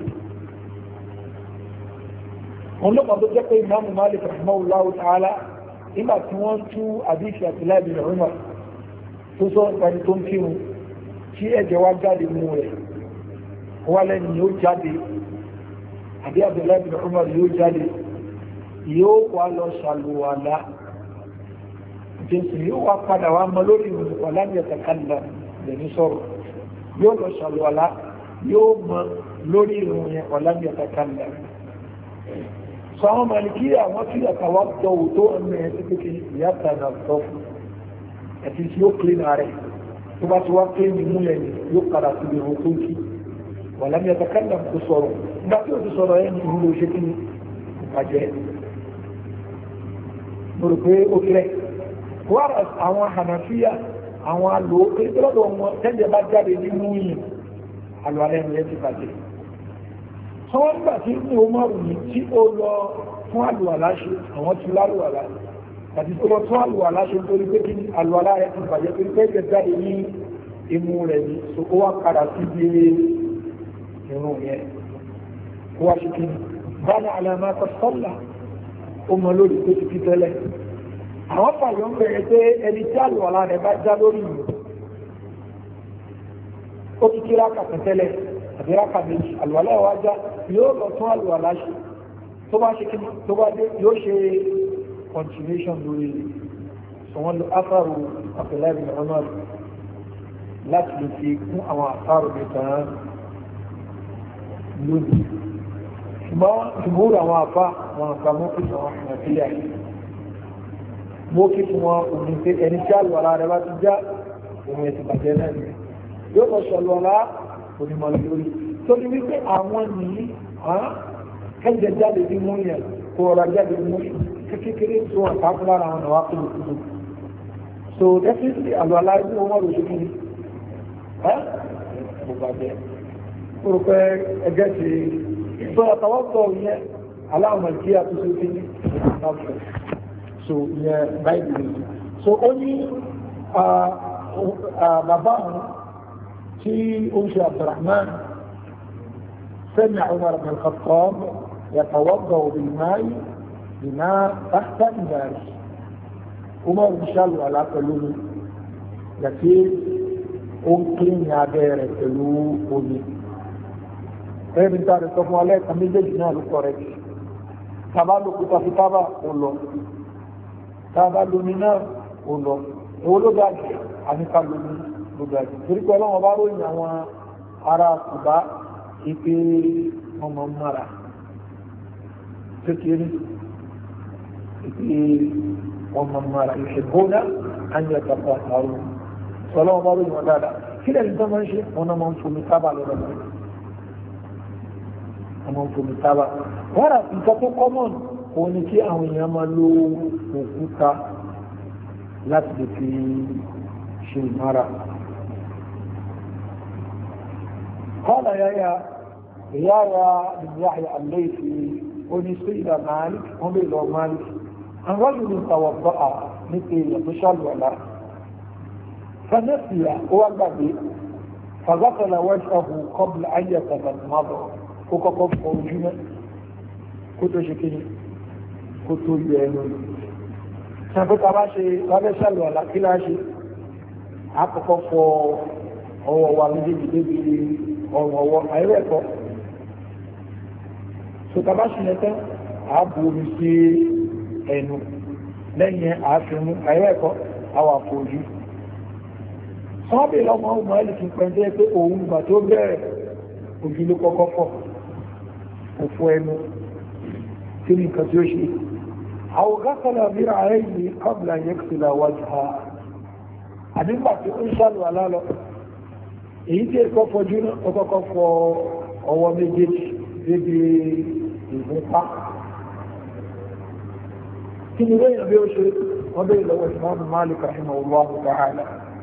wọn lọ́pàá tó jẹ́ pé Imam Malik rahimahullahu ta'ala nígbà tí wọ́n tú àdíṣì àti láìbí Umar tó sọ ìpàdé tó ń kírun tí ẹ̀jẹ̀ wá jáde mú rẹ̀ wá lẹ́nu yóò jáde àbí Abdullahi bin Umar yóò jáde yóò wá lọ ṣàlùwàlá jésù yóò wá padà wá mọ lórí ìrùnùkọ̀ láti ẹ̀tẹ̀kálà lẹ́ni sọ̀rọ̀ yóò lọ ṣàlùwàlá yóò mọ lórí ìrùnùkọ̀ láti ẹ̀tẹ̀kálà sọ àwọn màlìkí àwọn tí àtàwà tọwò tó ọmọ ẹ̀ títí ìyáta náà tọ́ fún ẹ̀tí tí ó kílé náà rẹ̀ tó bá ti wá kílé ní múlẹ̀ ní yóò padà sí ìrùn tó kí wà láti ẹ̀tẹ̀kálà kò sọ̀rọ̀ nígbà tí ó ti sọ̀rọ̀ ẹ̀ ní ìlú ṣe kí ni ìbàjẹ́ mo rò pé ó kílẹ̀ wàrà àwọn Hanafiya àwọn alò lọ́dọ̀ wọn tẹ́jẹ̀ bá jáde nínú yìí alùwàlẹ́ ẹ̀rọ ti bàjẹ́ sọ wọ́n nígbà tí ní o márùn ní tí ó lọ fún alùwàlá ṣe àwọn ti lálùwàlá àti tó lọ fún alùwàlá ṣe nítorí pé kí ni alùwàlá rẹ̀ ti bàjẹ́ torí pé ẹ̀jẹ̀ jáde ní imú rẹ̀ ní so ó wá padà sí bí irun yẹn ó wá ṣe kí ni bá ní àlàmà sọ́lá ó mọ lórí tó ti kí tẹ́lẹ̀ àwọn fàyọ̀ ń bẹ̀rẹ̀ pé ẹni tí àlùwàlá rẹ̀ bá já lórí ìlú ó ti kí rákà tẹ́lẹ̀ àbí rákà méjì àlùwàlá ẹ̀ wá já yóò lọ tún àlùwàlá ṣe tó bá ṣe kí tó bá dé yóò ṣe continuation lórí ṣùgbọ́n lo afárò àpẹlẹ́rì ọ̀nà láti lè fi kún àwọn afárò nìkan lónìí ṣùgbọ́n ìmúrò àwọn afá àwọn afá mọ́kì àwọn nàìjíríà mọ́kì fún wọn òun pé ẹni tí àlùwàlá rẹ̀ bá ti já òun ẹ̀ ti bàjẹ́ náà ni yóò lọ ṣọlọ́lá onímọ̀ lórí tó ní wípé àwọn nìyí kẹ́jẹ jáde ní mú yẹn kó ọ̀rọ̀ jáde ní mú kékeré tó wọn kà fún lára àwọn àwọn akọ̀lù kúrò so definitely àlùwàlá inú wọn rò ṣe kí ni ẹ́ kò bàjẹ́ ó rò pé ẹgbẹ́ ti sọ àtàwọ́sọ yẹn aláwọ̀ ìdí àtúnṣe kí ni so yẹn báyìí so ó ní bàbá àwọn tí ó ń ṣe Abdurrahman سمع عمر بن الخطاب يتوضا بالماء بماء تحت إزاره عمر ان شاء الله لا تلوم لكن ممكن يعبر تلوم ẹ bí ta rẹ̀ sọ fún alẹ́ kan méjèèjì náà ló kọ̀ rẹ̀ tàbá ló kúta fi tábà ó lọ tàbá lómi náà ó lọ èwo ló dájú àníkà lómi ló dájú torí pé ọlọ́wọ́n bá ròyìn àwọn ará Kùbá ipe ọmọ mara kékeré ipe ọmọ mara ìṣègbóná àyẹ̀tàpá àrùn ọlọ́wọ́n bá ròyìn wọn dáadáa kí lẹ́yìn tó máa ń ṣe wọn náà máa ń fomi tábà lọ́dọ̀ wọn máa ń fomi tábà wọ́n rà nǹkan tó common òun ni kí àwọn èèyàn máa lo òkúta láti lè fi ṣe ìmára. قال يا يا يا يا بن يحيى الليثي ونسئل مالك هم إلى مالك عن رجل توضأ مثل يتشل ولا فنسي هو الذي فغسل وجهه قبل أن يتمضمض وكقف وجهه كنت شكني كنت يبينون سنفت أباشي غسل ولا كلاشي أكقف هو والدي بدي ọ̀rọ̀ ọwọ́ àìrẹ́ ẹ̀kọ́ ṣòtàbá ṣìlẹ̀ tán ààbò omi sí ẹnu lẹ́yìn ààfihàn àìrẹ́ ẹ̀kọ́ àwàfò ojú sọ́ọ́bẹ̀ ọmọ ọmọ ẹlìkì pẹ̀lẹ́ pé òun gbà tó bẹ̀rẹ̀ ojú ló kọ́kọ́ fọ̀ òfò ẹnu tí ní nǹkan tí ó ṣe àwògásọ́lá mìíràn ààrẹ yìí kọ́bìlà yẹ́kùsìlà wájú ha àdígbà tí ó ń ṣàlù alálọ́ èyí tí ẹ̀kọ́ fọjú náà ọkọ̀kọ́ fọ ọwọ́ méjèèjì débi ìgúnpá kí ni lẹ́yìn bí ó ṣe wọ́n bẹ́ẹ̀ lọ́wọ́ Imam Malik rahimahullah ta'ala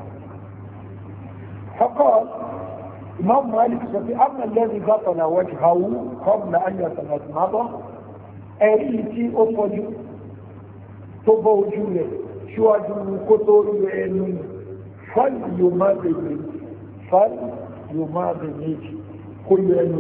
فقال Imam Malik sọ pé أما الذي غسل وجهه قبل أن يتمضمض ẹ̀rí tí ó fọjú tó bọ́ ojú rẹ̀ ṣíwájú kó tó rí ẹnu fọ́lì yóò má bèèrè fal yóò máa bẹ̀ méjì kó yọ ẹnu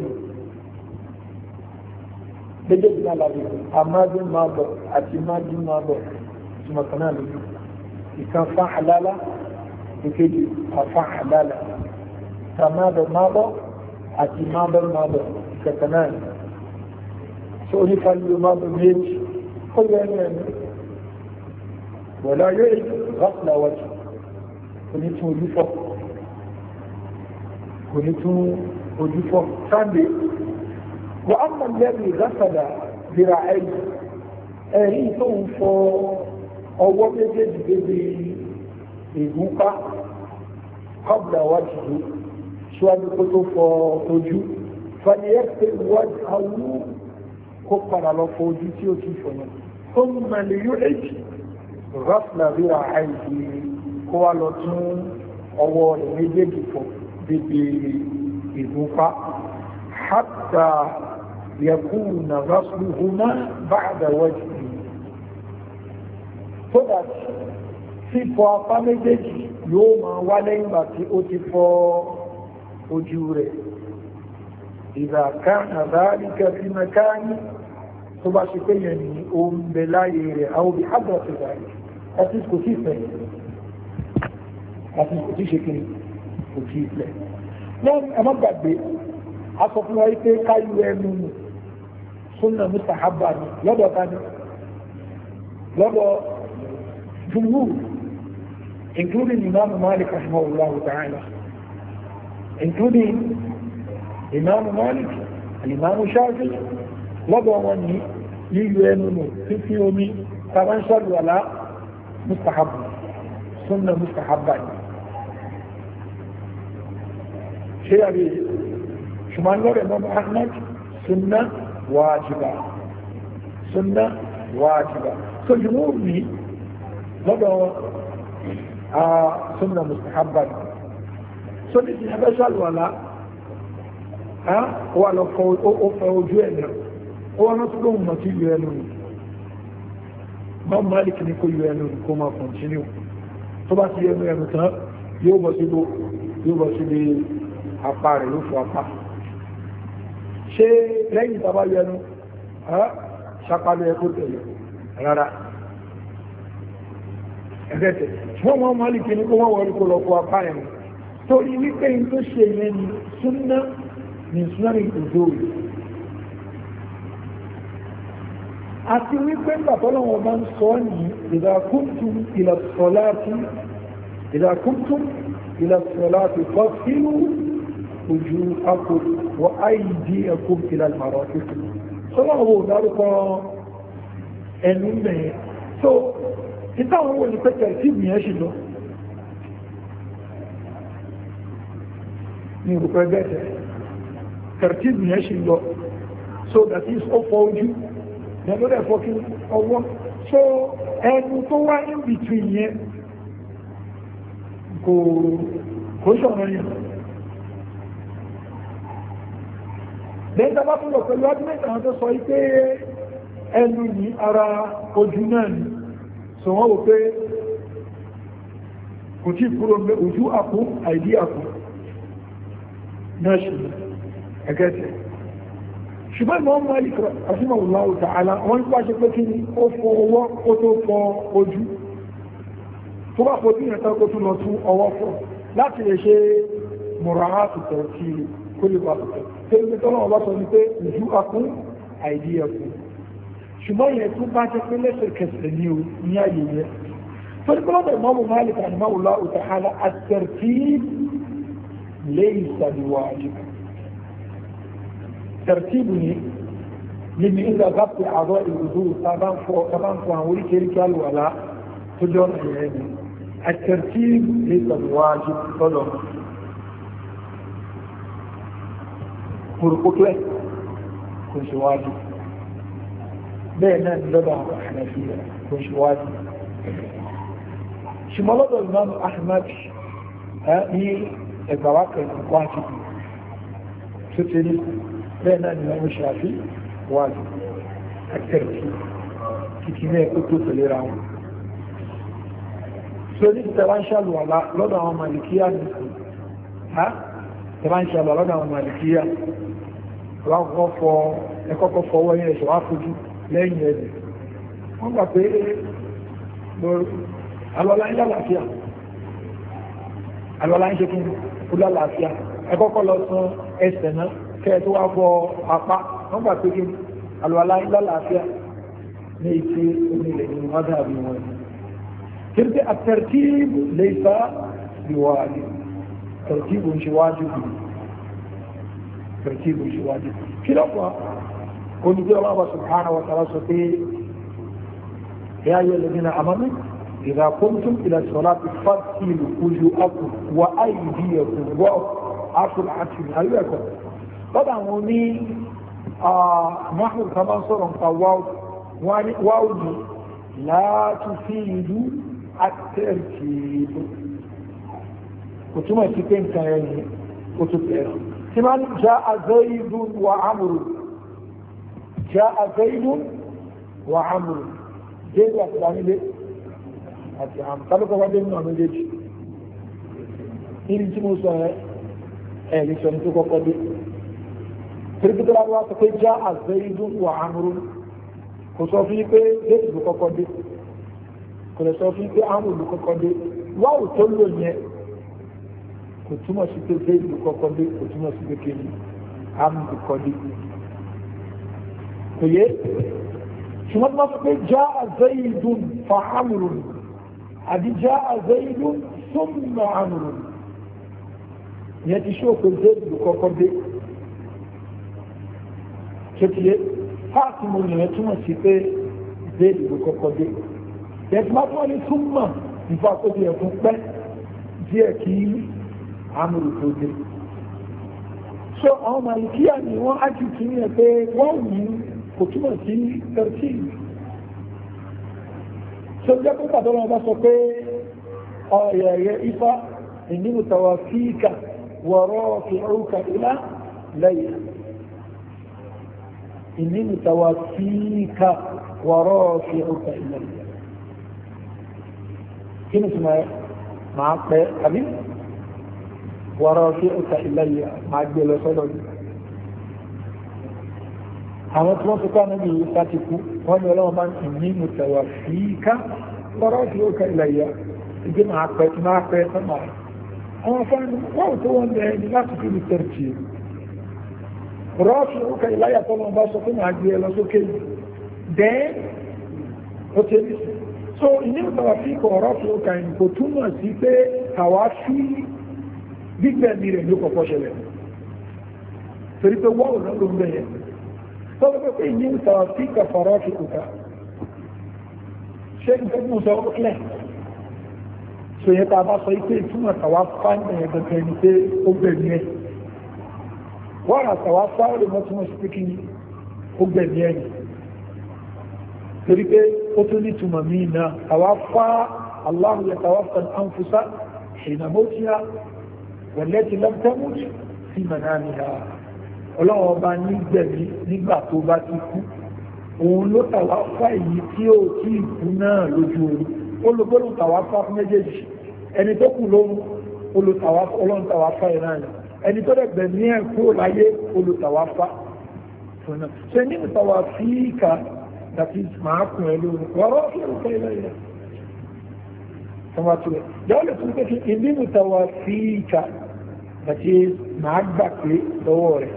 méjèèjì náà lábẹ́ àmádé máa bọ̀ àti mádé máa bọ̀ ìtumọ̀ kan náà lójú ìkan fa àlálà ìkejì àfa àlálà tàmádọ̀ máa bọ̀ àti mádọ̀ máa bọ̀ ìkẹta náà tó ní fal yóò máa bẹ̀ méjì kó yọ ẹnu ẹnu wọ̀lá yóò rọ́pùlà wọ́jì onítún olúfọ́ kò ní tún ojúfọ́ sáńdé wọ́n á mọ̀ lẹ́bí ìdásàdà bíra ẹ̀yìn ẹ̀rí tó ń fọ ọwọ́ méjèèjì débi ìgúnpá kọ́bùlà wájú ṣíwájú kó tó fọ ojú fàníyẹ́ pé wájú awú kó padà lọ fọ ojú tí ó ti fọ̀nà tó ń mẹ́lẹ̀ yóò èjì rọ́pùlà bíra ẹ̀yìn kó wá lọ tún ọwọ́ rẹ̀ méjèèjì fọ débi ìgúnpá hatta yakuna ghasluhuma ba'da wajhi so that fífọ apá méjèèjì yóò máa wá lẹ́yìn ìgbà tí ó ti fọ ojú rẹ̀ idha kana dhalika fi makani tó bá ṣe pé yẹn ní ohun bẹ láyé rẹ̀ àwọn bí hadrati dhalik àti kò sí fẹ́ àti kò sí ṣe kiri kò sí ìfẹ́. Wọ́n ẹmọ́ gbàgbé, a sọ fún wa wípé káyú ẹnu nù, súnà mustahaba ni, lọ́dọ̀ ta ni, lọ́dọ̀ jumhur, including Imam Malik rahimahullahu ta'ala, including Imam Malik, Imam Shafi, lọ́dọ̀ wọn ni yíyú ẹnu nù, fífí omi, tàbí ṣàlùwàlá mustahaba, súnà mustahaba ni. شيء أبي شمان لور إمام أحمد سنة واجبة سنة واجبة سجمور لي لدى آه سنة مستحبة سنة نبشل ولا ها هو لو فوجونا هو نطلب متيجنا ما مالك نقول ينو كما كونتينيو طبعا ينو ينو تا يوم بسيبو يوم بسيبو apá rẹ̀ ló fún apá ṣe lẹ́yìn tàbá yẹnu ṣàpàlẹ̀ ẹkọ́ tẹ̀lé rárá ẹ̀rẹ́tẹ̀ wọ́n wọ́n máa lè kí ní kó wọ́n wọ́n rí kó lọ fún apá ẹ̀mù torí wípé in tó ṣe yẹn ni súnná ní súnná ní ìdòdó àti wípé pàtọ́lọ́wọ́ bá ń sọ ní ìdàkúntùm ìlàsọ̀láti ìdàkúntùm ìlàsọ̀láti fọ́sílù ojú akọ wọ àìdí ẹkùn ìlàlmàrọ̀ títù sọ́lọ́wọ́ dárúkọ ẹnu mẹ́rin so ìtàwọn wọ́n ni pẹ́tẹ̀ tí ìyẹn ṣe lọ ní ìrùpẹ́ bẹ́ẹ̀ tẹ̀rẹ̀tìbù yẹn ṣe lọ so that is ó fọ ojú lẹ́gbẹ́rẹ́ fọ́ kí ọwọ́ so ẹnu tó wá in between yẹn kò kò ṣọ̀rọ̀ yẹn lẹ́yìn tàbá tó lọ pẹ̀lú argument àwọn tó sọ pé ẹnu ní ara ojú náà ni so wọ́n wò pé kò tí kúrò mẹ́ ojú àpò àìdí àpò náà ṣe ẹgẹ́tẹ̀ ṣùgbọ́n ìmọ̀ Malik rahimahullahu ta'ala wọ́n ń pàṣẹ pé kí ni ó fọ ọwọ́ ó tó fọ ojú tó bá fojú yẹn tán kó tún lọ tún ọwọ́ fọ láti lè ṣe mura'atu tartib kó lè bá tẹ̀ tẹ́lẹ̀ tọ́lọ́ ọba sọ ní pé ojú akún àìdí ẹkùn ṣùgbọ́n yẹn tún bá jẹ́ pé lẹ́sẹ̀kẹsẹ̀ ní o ní ayé yẹn tó ní kọ́lọ́dọ̀ Imam Malik rahimahullahu ta'ala at-tartib laysa biwajib ترتيبني من إذا غبت أعضاء الوضوء طبعا فوق طبعا فوق ولكن الولاء تجون يعني الترتيب ليس بواجب طلب فرقك له كنش واجب بين البدع والحنفية كنش واجب شمالة الإمام أحمد هي البواقع واجب ستني بين الإمام الشافعي واجب الترتيب كتير كتب الإيران سوري تبان شالوا على لودا مالكية ها تبان شالوا لودا مالكية wọ́n kọ́ fọ ẹkọ́kọ́ fọwọ́ yẹn ṣe wá fojú lẹ́yìn ẹ̀dẹ̀ wọ́n gbà pé alọ́lá ń lálàáfíà alọ́lá ń ṣe kí ó lálàáfíà ẹkọ́kọ́ lọ sán ẹsẹ̀ náà kẹ́ tó wá fọ apá wọ́n gbà pé kí alọ́lá ń lálàáfíà ní ìtì onílẹ̀ ní mọ́dà bí wọn kí ní àtẹ̀rtíbù lè sá ìwádìí tẹ̀rtíbù ń ṣe wájú bí ترتيب الواجب كلا قل الله سبحانه وتعالى سبحانه يا أيها الذين آمنوا إذا قمتم إلى الصلاة فاغسلوا وجوهكم وأيديكم وعفوا العتم أيكم طبعا وني نحن كمان صورا فواو واو لا تفيد الترتيب وتما تكين كان وتبقى كمان جاء زيد وعمر جاء زيد وعمر زيد يعني ليه àti àmì tálùkọ́ wájé nínú àmì méjèèjì ní tí mo sọ ẹ̀rí sọ ní tó kọ́kọ́ dé tìrìkítọ́ láti wá sọ pé já àzẹ́ìdún wà ámúrú kò sọ fún yí pé zéèdì ló kọ́kọ́ dé kò lè sọ fún yí pé ámúrú ló kọ́kọ́ dé wáwù tó lò yẹn kò túmọ̀ sí pé zéèdì ló kọ́kọ́ dé kò túmọ̀ sí pé kéde ámúrú kọ́ dé kò yé ṣùgbọ́n wọ́n sọ pé já àzẹ́ìdún fa ámúrú àbí já àzẹ́ìdún súnmọ́ ámúrú yẹn ti ṣó pé zéèdì ló kọ́kọ́ dé kékeré fáàtì mo yẹn túmọ̀ sí pé zéèdì ló kọ́kọ́ dé yẹn tí wọ́n tún wọ́n ní túmọ̀ nípa tó di ẹ̀fún pẹ́ díẹ̀ kí ámúrú tó dé so àwọn màlìkíyà ni wọ́n á ti kí ní ẹ̀ pé wọ́n wù ú kò túmọ̀ sí thirteen so jẹ́ pé pàtó wọn bá sọ pé ọ̀yẹ̀yẹ ifá ìnínú tàwà fíìkà wọ̀rọ̀ fi orúkà ilá lẹ́yìn ìnínú tàwà fíìkà wọ̀rọ̀ fi orúkà ilá lẹ́yìn kí ni túnmọ̀ máa pẹ́ àbí wọ̀rọ̀ fi orúkà ilá lẹ́yìn máa gbé lọ sọ́dọ̀ yìí àwọn tí wọ́n fi ká níbi ìta ti kú wọ́n ni ọlọ́wọ́ máa ń ní mùtàwà fííká lọ́rọ̀ tí ó ká ilẹ̀ ìyá ìdí máa pẹ́ tí máa pẹ́ sọ́mà àwọn afẹ́rin wọ́n tó wọ́n bẹ̀rẹ̀ ní láti fi rìsẹ̀rìtì rọ́ tí ó ká ilẹ̀ ìyá tọ́lọ́ bá sọ fún àgbé ẹ lọ sókè dẹ́ ó ti rí so ìní mùtàwà fííkà ọ̀rọ̀ tí ó ká ìní kò túmọ̀ sí pé àwa fi gbígbẹ̀mí rẹ̀ ló kọ̀kọ́ ṣẹlẹ̀ torí pé wọ́n ò náà ló ń bẹ̀yẹn طلب إني توفيك فرافقك شيء تبو سوق له سيتابع صيته ثم توفى يدكني أبنيه wọ́n àtàwáfá ó lè mọ́túnmọ́ sí pé kí ni ó gbẹ̀mí ẹ̀yìn torí pé ó tún ní túnmọ̀ míì náà àwáfá Allahu yatawaffa al-anfusa hina mawtiha wallati lam tamut fi manamiha ọlọ́wọ́ ọba ní gbẹ̀mí nígbà tó bá ti kú òun ló tàwáfá èyí tí ó tí ìkú náà lójú orí olùgbónú tàwáfá fún méjèèjì ẹni tó kù lóhun olùtàwáfá ìrànlẹ̀ ẹni tó dẹ̀gbẹ̀ ní ẹ̀kú láyé olùtàwáfá fún náà ṣe ní ìtàwáfíìkà that is máa kùn ẹ̀ lóhun wọ́rọ́ fẹ́ ilẹ̀ ilẹ̀ tọmọtúrẹ̀ jọ́lẹ̀ tún pé kí ìní ìtàwáfíìkà that is máa gbà pé lọ́wọ́ rẹ̀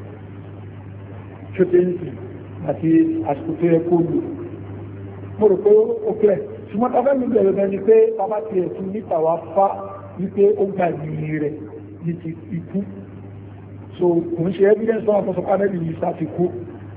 ṣótẹ́ǹsì àti àsìkò tó yẹ kó lò mo rò pé ó kílẹ̀ ṣùgbọ́n tàbí mi bẹ̀rẹ̀ bẹ́ni pé bàbá ti ẹ̀tún níta wá fá wípé ó gbà ní rẹ̀ ní ti ikú so kò ń ṣe evidence náà fọ́sọ̀ pánẹ́lì yìí sá ti kú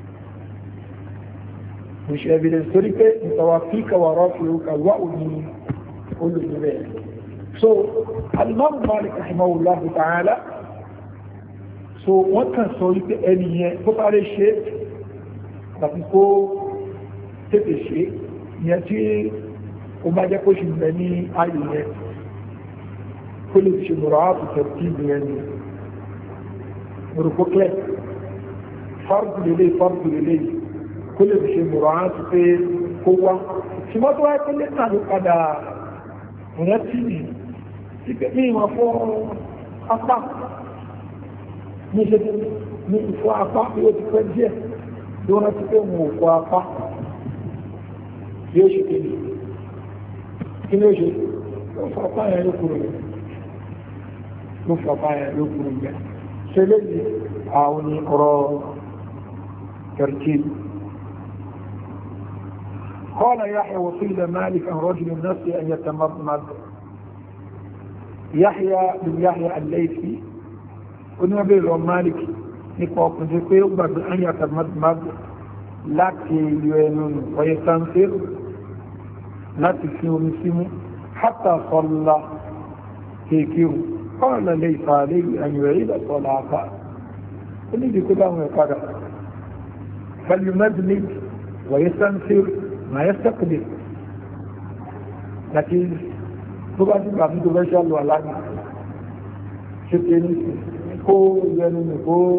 kò ń ṣe evidence torí pé ìtawà fi kàwàrọ̀ fi ó kàwà òní olùdó rẹ̀ so alimami Malik rahimahullahu ta'ala so wọ́n kàn sọ wípé ẹni yẹn tó parí ṣe tàbí kó tètè ṣe ìyẹn tí ó bá jẹ́ kó ṣe bẹ̀ ní ayò yẹn kó lè ṣe mọ̀rọ̀ áàpù tẹ̀tí ìyẹn ni mọ̀rọ̀kọ́kẹ́ fárùkù lélẹ̀ fárùkù lélẹ̀ kó lè ṣe mọ̀rọ̀ áàpù pé kó wá ṣùgbọ́n tó wáyé pé lẹ́nà ló padà rántí ní ìpẹ́ ní ìwọ̀n fún apá ní ṣe ní ìfọ́ apá yóò ti pẹ́ díẹ̀ ló rántí pé wọn ò fọ́ apá yóò ṣe kéde kí ni ó ṣe ló fapá yẹn ló kúrò rẹ̀ ló fapá yẹn ló kúrò rẹ̀ ṣe léyìí àwọn ní ọ̀rọ̀ ترتيب قال يحيى وقيل مالك عن رجل نسي أن يتمضمض يحيى بن يحيى الليثي ونبي له مالك نقول كنت أن يتمضمض láti ìlú ẹnu wọ́yẹ sáńfẹ́ láti fi omi símú hátà sọ́lá kéèkéèrù kọ́ọ̀lá lè fàálé àyẹ̀wẹ̀ ilẹ̀ sọ́lá àpá ó ní ìdíkó dáhùn ẹ̀ padà pẹ̀lú mẹ́bìlì wọ́yẹ sáńfẹ́ ma yẹ sẹ́kùdẹ̀ láti tó bá ti gbà tó fẹ́ ṣàlù aláàmì ṣe pé ní kó yẹnu ní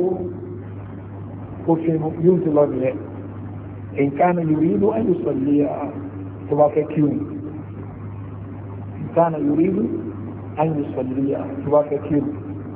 kó fi yóò ti lọ nìyẹn إن كان يريد أن يصلي تبافكيون إن كان يريد أن يصلي تبافكيون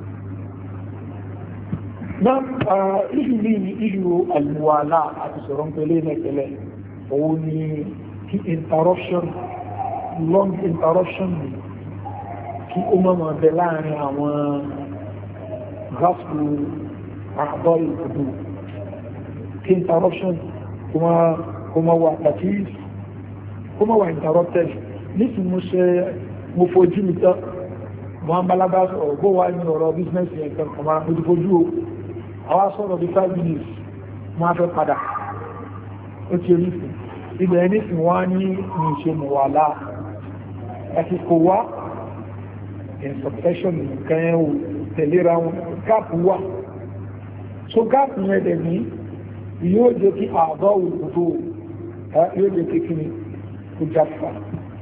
نعم إجو لي إجو الموالاة أتسرون كلينا كلي وني كي interruption long interruption كي أمام بلاني عوان غصب أعضاء الحدود كي interruption kuma kuma wà àti kuma wà interrupted nísìn mo ṣe mo fojú mi tán mo ń balaba sọ̀rọ̀ bó wà ní ọ̀rọ̀ business yẹn kan kọ̀mọ́ mo ti fojú o àwa sọ̀rọ̀ bí five minutes mo á fẹ́ padà ó ti rí fún ibẹ̀ nísìn wá ní ní ìṣe mo wà láà àti kò wá in succession nǹkan ẹ̀ ò tẹ̀léra wọn gáàpù wà so gáàpù yẹn dẹ̀ ní yóò jẹ́ kí àbọ̀ òwúrò yóò jẹ́ kí kí ni kò jáfà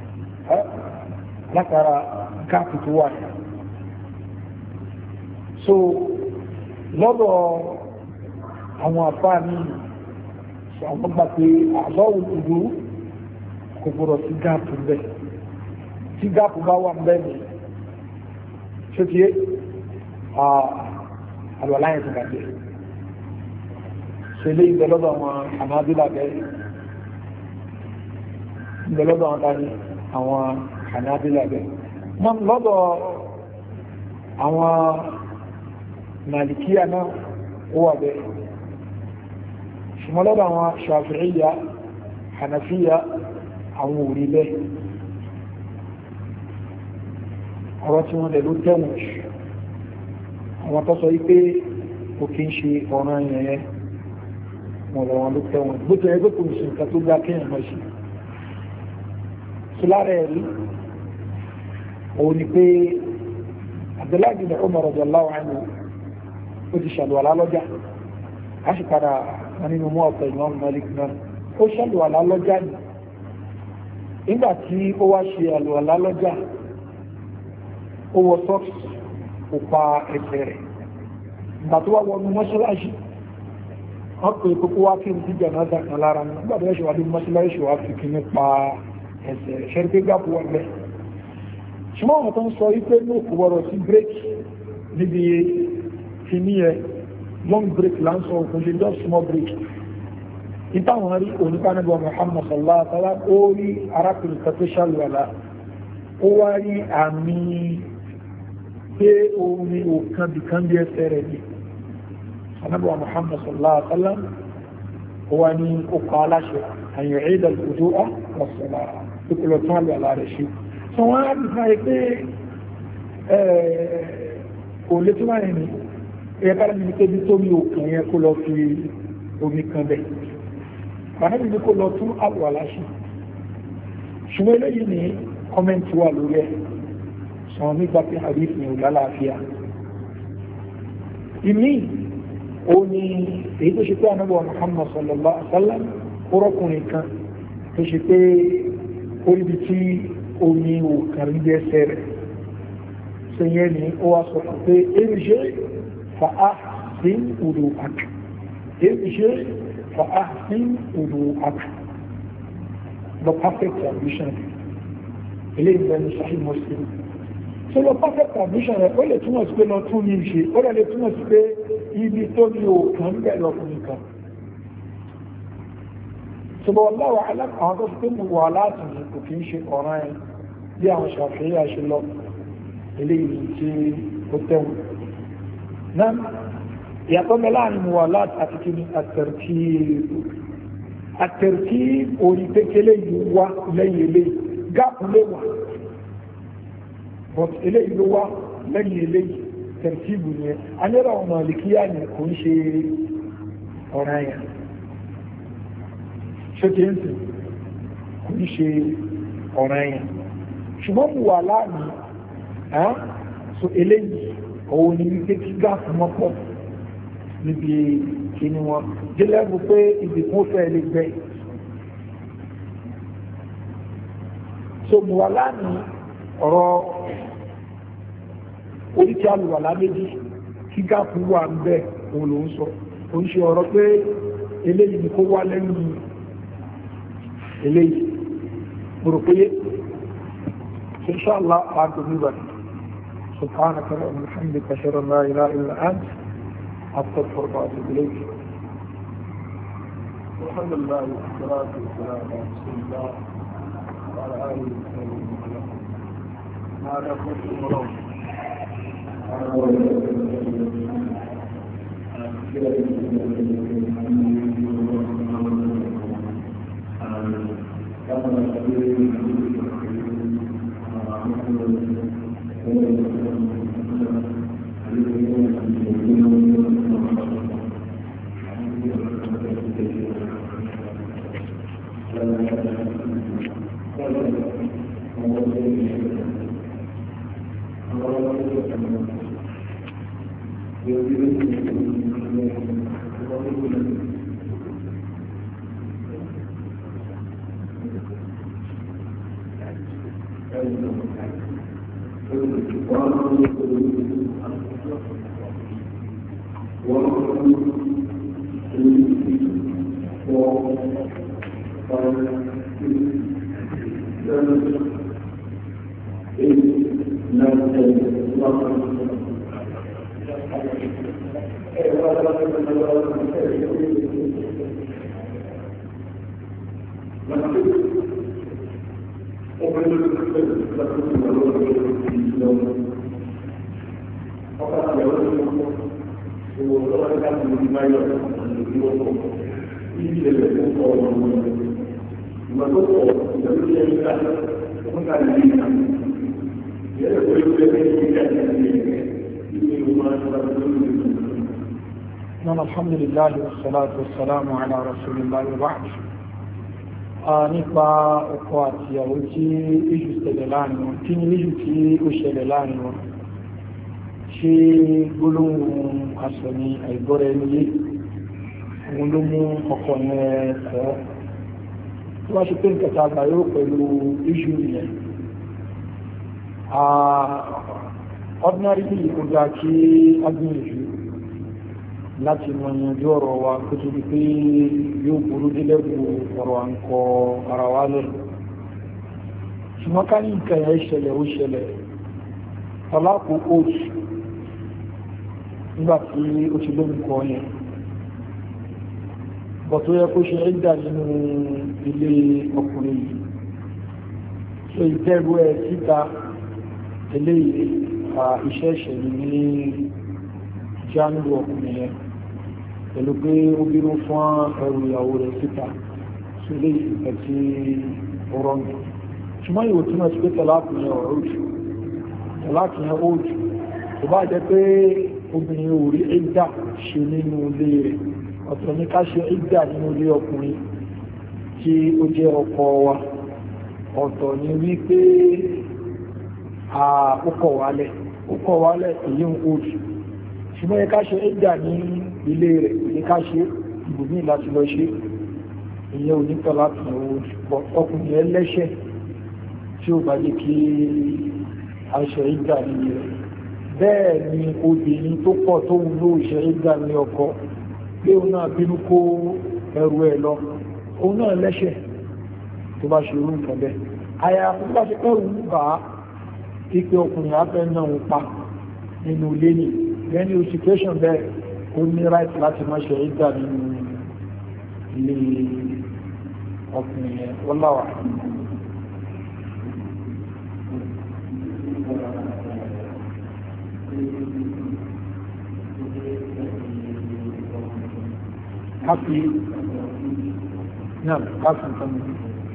látara gáàpù tó wà ní so lọ́dọ̀ àwọn àfáà ní àwọn gbà pé àbọ̀ òwúrò kò gbọ́dọ̀ sí gáàpù bẹ́ẹ̀ tí gáàpù bá wà bẹ́ẹ̀ ni ṣé tí àlọ́láyẹ̀ tó bàjẹ́ ṣe lé ìgbẹ̀lọ́dọ̀ àwọn ànábílà bẹ́ẹ̀ ìgbẹ̀lọ́dọ̀ àwọn tani àwọn ànábílà bẹ́ẹ̀ mọ́ lọ́dọ̀ àwọn màlìkíyà náà ó wà bẹ́ẹ̀ ṣùgbọ́n lọ́dọ̀ àwọn ṣàfíìyà hànàfíyà àwọn òrí bẹ́ẹ̀ ọ̀rọ̀ tí wọ́n lè ló tẹ́wọ̀n àwọn tó sọ wípé kò kí ń ṣe ọ̀ràn yẹn wọn lọ wọn ló tẹ́wọ̀n bó tẹ́ ẹgbẹ́ kò ní ṣe nǹkan tó gbá kéèyàn mọ́ sí sí lára ẹ̀rí òun ni pé Abdullahi bin Umar radiyallahu anhu ó ti ṣàlùwàlá lọ́jà a sì padà wọn nínú mọ́ ọ̀pọ̀ Imam Malik náà ó ṣàlùwàlá lọ́jà ni nígbà tí ó wá ṣe àlùwàlá lọ́jà ó wọ sọ́ọ̀sì kò pa ẹsẹ̀ rẹ̀ ìgbà tó wá wọnú mọ́ṣáláṣí wọ́n pè kókó wá kí n ti jẹ̀ náà dàkan lára ní nígbà tó yẹ ṣe wà ní mọ́ṣáláṣí wá fi kíní pa ẹsẹ̀ rẹ̀ ṣẹ́rí pé gbàpọ̀ wọn bẹ́ẹ̀ ṣùgbọ́n àwọn tó ń sọ wípé ní òkú wọ́rọ̀ sí bírèkì níbi kíní ẹ long break láńsọ òkú ṣe just small break ìtàwọn rí onípanẹ́bọ̀ Muhammad sallallahu alaihi wa sallam ó rí arákùnrin kan tó ṣàlùwàlá ó wá rí àmì pé omi òkan bìkan bí ẹsẹ̀ rẹ̀ ní anábọ̀ Muhammad sallallahu alaihi wa sallam ó wá ní okọ̀ aláṣẹ àyàn ìdà ìdó á wọ̀sọ̀lá ìpìlọ̀ tún àlùwàlá rẹ̀ ṣe sọ wọ́n á bí fáyé pé kò lè tún wáyé ní ẹ̀yẹ́kára ní pé bí tómi òkan yẹn kó lọ fi omi kan bẹ̀ bàbí ní kó lọ tún àlùwàlá ṣe ṣùgbọ́n eléyìí ní kọ́mẹ́ntì wà lórí ẹ̀ sọ̀rọ̀ nígbà pé hadith ní òlàláàfíà ìmí ó ní èyí tó ṣe pé ànábọ̀ Muhammad sallallahu alaihi wasallam kúrọ́kùnrin kan tó ṣe pé oríbi tí omi òkàn rí ẹsẹ̀ rẹ̀ sẹ́yìn ní ó wá sọ pé èyí ṣe fa ahsin wudu'ak èyí ṣe fa ahsin wudu'ak the perfect submission ilé ìgbẹ́ni Sahih Muslim so the perfect submission rẹ̀ ó lè túmọ̀ sí pé lọ tún ní ṣe ó lè túmọ̀ sí pé ibi tó ní òkàn bẹ̀ lọ́kùnrin kan ṣùgbọ́n ọlọ́wọ́ àwọn tó fi mú wà láti ní kò kí ń ṣe ọ̀ràn ẹ̀ bí àwọn Ṣàfi'í ṣe lọ eléyìí tí ó tẹ́wọ̀n náà ìyàtọ̀ mẹ́ láàrin mú wà láti àti kí ní àtẹ̀rẹ̀kí àtẹ̀rẹ̀kí orí pékélé yìí wá lẹ́yìn eléyìí gáàpù lè wà but eléyìí ló wá lẹ́yìn eléyìí tẹ̀rẹ̀kíbù yẹn anẹ́rọ ọmọ àlìkíyà ni kò ń ṣe ọ̀ràn yẹn ṣókè ń sìn kò ní ṣe ọ̀ràn yẹn ṣùgbọ́n mú wà láàrin ẹ́ so eléyìí òun ni wípé kí gáàsì mọ́ pọ̀ níbi kíní wọn jẹ́lẹ́bù pé ibi kún fẹ́ lè gbẹ so mú wà láàrin ọ̀rọ̀ oríkì àlùwàlá méjì kí gáàsì wà ń bẹ òun ló ń sọ òun ṣe ọ̀rọ̀ pé eléyìí ni kó wá lẹ́yìn eléyìí burúkúyé inṣáàlá àdùnúbà subhanaka wa bihamdika ashhadu an la ilaha illa anta astaghfiruka wa atubu ilayk alhamdulillah wa salatu wa salam ala rasulillah wa ala alihi wa sahbihi ma da kuntu الحمد لله والصلاة والسلام على رسول الله وبعد nípa ọkọ àti ìyàwó tí ìjù ṣẹlẹ̀ láàrin wọn kí ni ìjù tí ó ṣẹlẹ̀ láàrin wọn ṣe gbólóhùn aṣọ ní àìgbọ́ra ẹni yé òun ló mú ọkọ̀ yẹn kọ́ tí wọ́n ṣe pé nkẹta àgbà yóò pẹ̀lú iṣu yẹn ordinary bí kò dá kí agbìyànjú láti mọ ìyànjú ọ̀rọ̀ wa kó tó di pé yóò burú délẹ́gbù ọ̀rọ̀ à ń kọ ara wa lẹ́nu ṣùgbọ́n ká ní nǹkan ẹ̀ ṣẹlẹ̀ ó ṣẹlẹ̀ tọ́lápù oṣù nígbà tí ó ti lóhùn kọ yẹn bọ̀ tó yẹ kó ṣe ẹ̀dà nínú ilé ọkùnrin yìí ṣe ìtẹ́rù ẹ̀ síta eléyìí iṣẹ́ ìṣẹ̀lẹ̀ ní jáàmù ọkùnrin yẹn pẹ̀lú pé ó bínú fún ẹrù ìyàwó rẹ̀ síta sí ilé ìfẹ́ tí ó rọ́nù ṣùgbọ́n ìwò tí wọ́n ti pé tọ́láàkì yẹn ọ̀rọ̀ òjò tọ́láàkì yẹn òjò tó bá jẹ́ pé obìnrin ò rí ẹ̀dà ṣe nínú ilé rẹ̀ ọ̀tọ̀ ní ká ṣe ẹ̀dà nínú ilé ọkùnrin tí ó jẹ́ ọkọ wa ọ̀tọ̀ ní wípé ó kọ̀ wálẹ̀ ó kọ̀ wálẹ̀ èyí ń òjò ṣùgbọ́n ẹka ṣe ẹ̀dà ní ilé rẹ̀ ẹka ṣe ìbòmí láti lọ ṣe ìyẹn ò ní tọ́ láti ọwọ́ ọkùnrin ẹlẹ́ṣẹ̀ tí ó bá jẹ́ kí a ṣe ẹ̀dà ní rẹ̀ bẹ́ẹ̀ ni obìnrin tó pọ̀ tó ń lò ṣe ẹ̀dà ní ọkọ pé òun náà bínú kó ẹrù ẹ̀ lọ òun náà lẹ́ṣẹ̀ tó bá ṣe irú nǹkan bẹ́ẹ̀ àyàfi tó bá ṣe pẹ́rù ń bà á pípé ọkùnrin afẹ́ náà ń pa nínú ilé nìí lẹ́ni o situation bẹ́ẹ̀ ó ní right láti máa ṣe ìdá nínú ilé ọkùnrin yẹn wọ́láwà. Happy náà káfí nǹkan mi.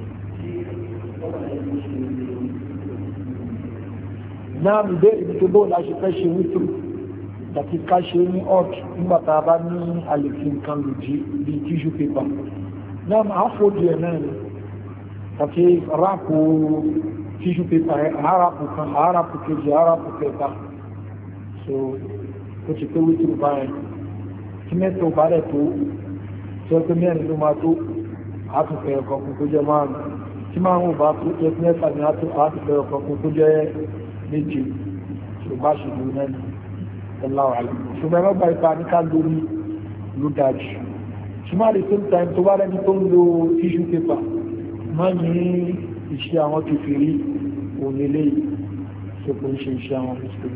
Náà mi bẹ́ẹ̀ ibi tó bóun láti fẹ́ ṣe wítìrì àti ká ṣe ní ọ̀t nígbàtà bá ní àlèkí nǹkan lò jí bí tíṣù pépà náà máa fòdì ẹ̀ náà ni àti ráàpù tíṣù pépà ẹ̀ àáràpù kan àáràpù kejì àáràpù kẹta so ó ti pé wítìrì báyìí tí mẹ́tò bá rẹ̀ tó tí ó pé mẹ́rin ló máa tó àtúnfẹ́ ọkọ̀ kún tó jẹ́ márùn tí márùn bá tó jẹ́ mẹ́fà ní àtúnfẹ́ ọkọ̀ kún tó jẹ́ méje tó bá ṣe lò náà Allahu alam ṣùgbọ́n ẹgbẹ́ gba ipa ní ká lórí ló dájú ṣùgbọ́n at the same time tó bá rẹni tó ń lo tissue paper má ní iṣẹ́ àwọn kèfèrí òlélé ṣòkò ń ṣe iṣẹ́ àwọn mùsùlùmí.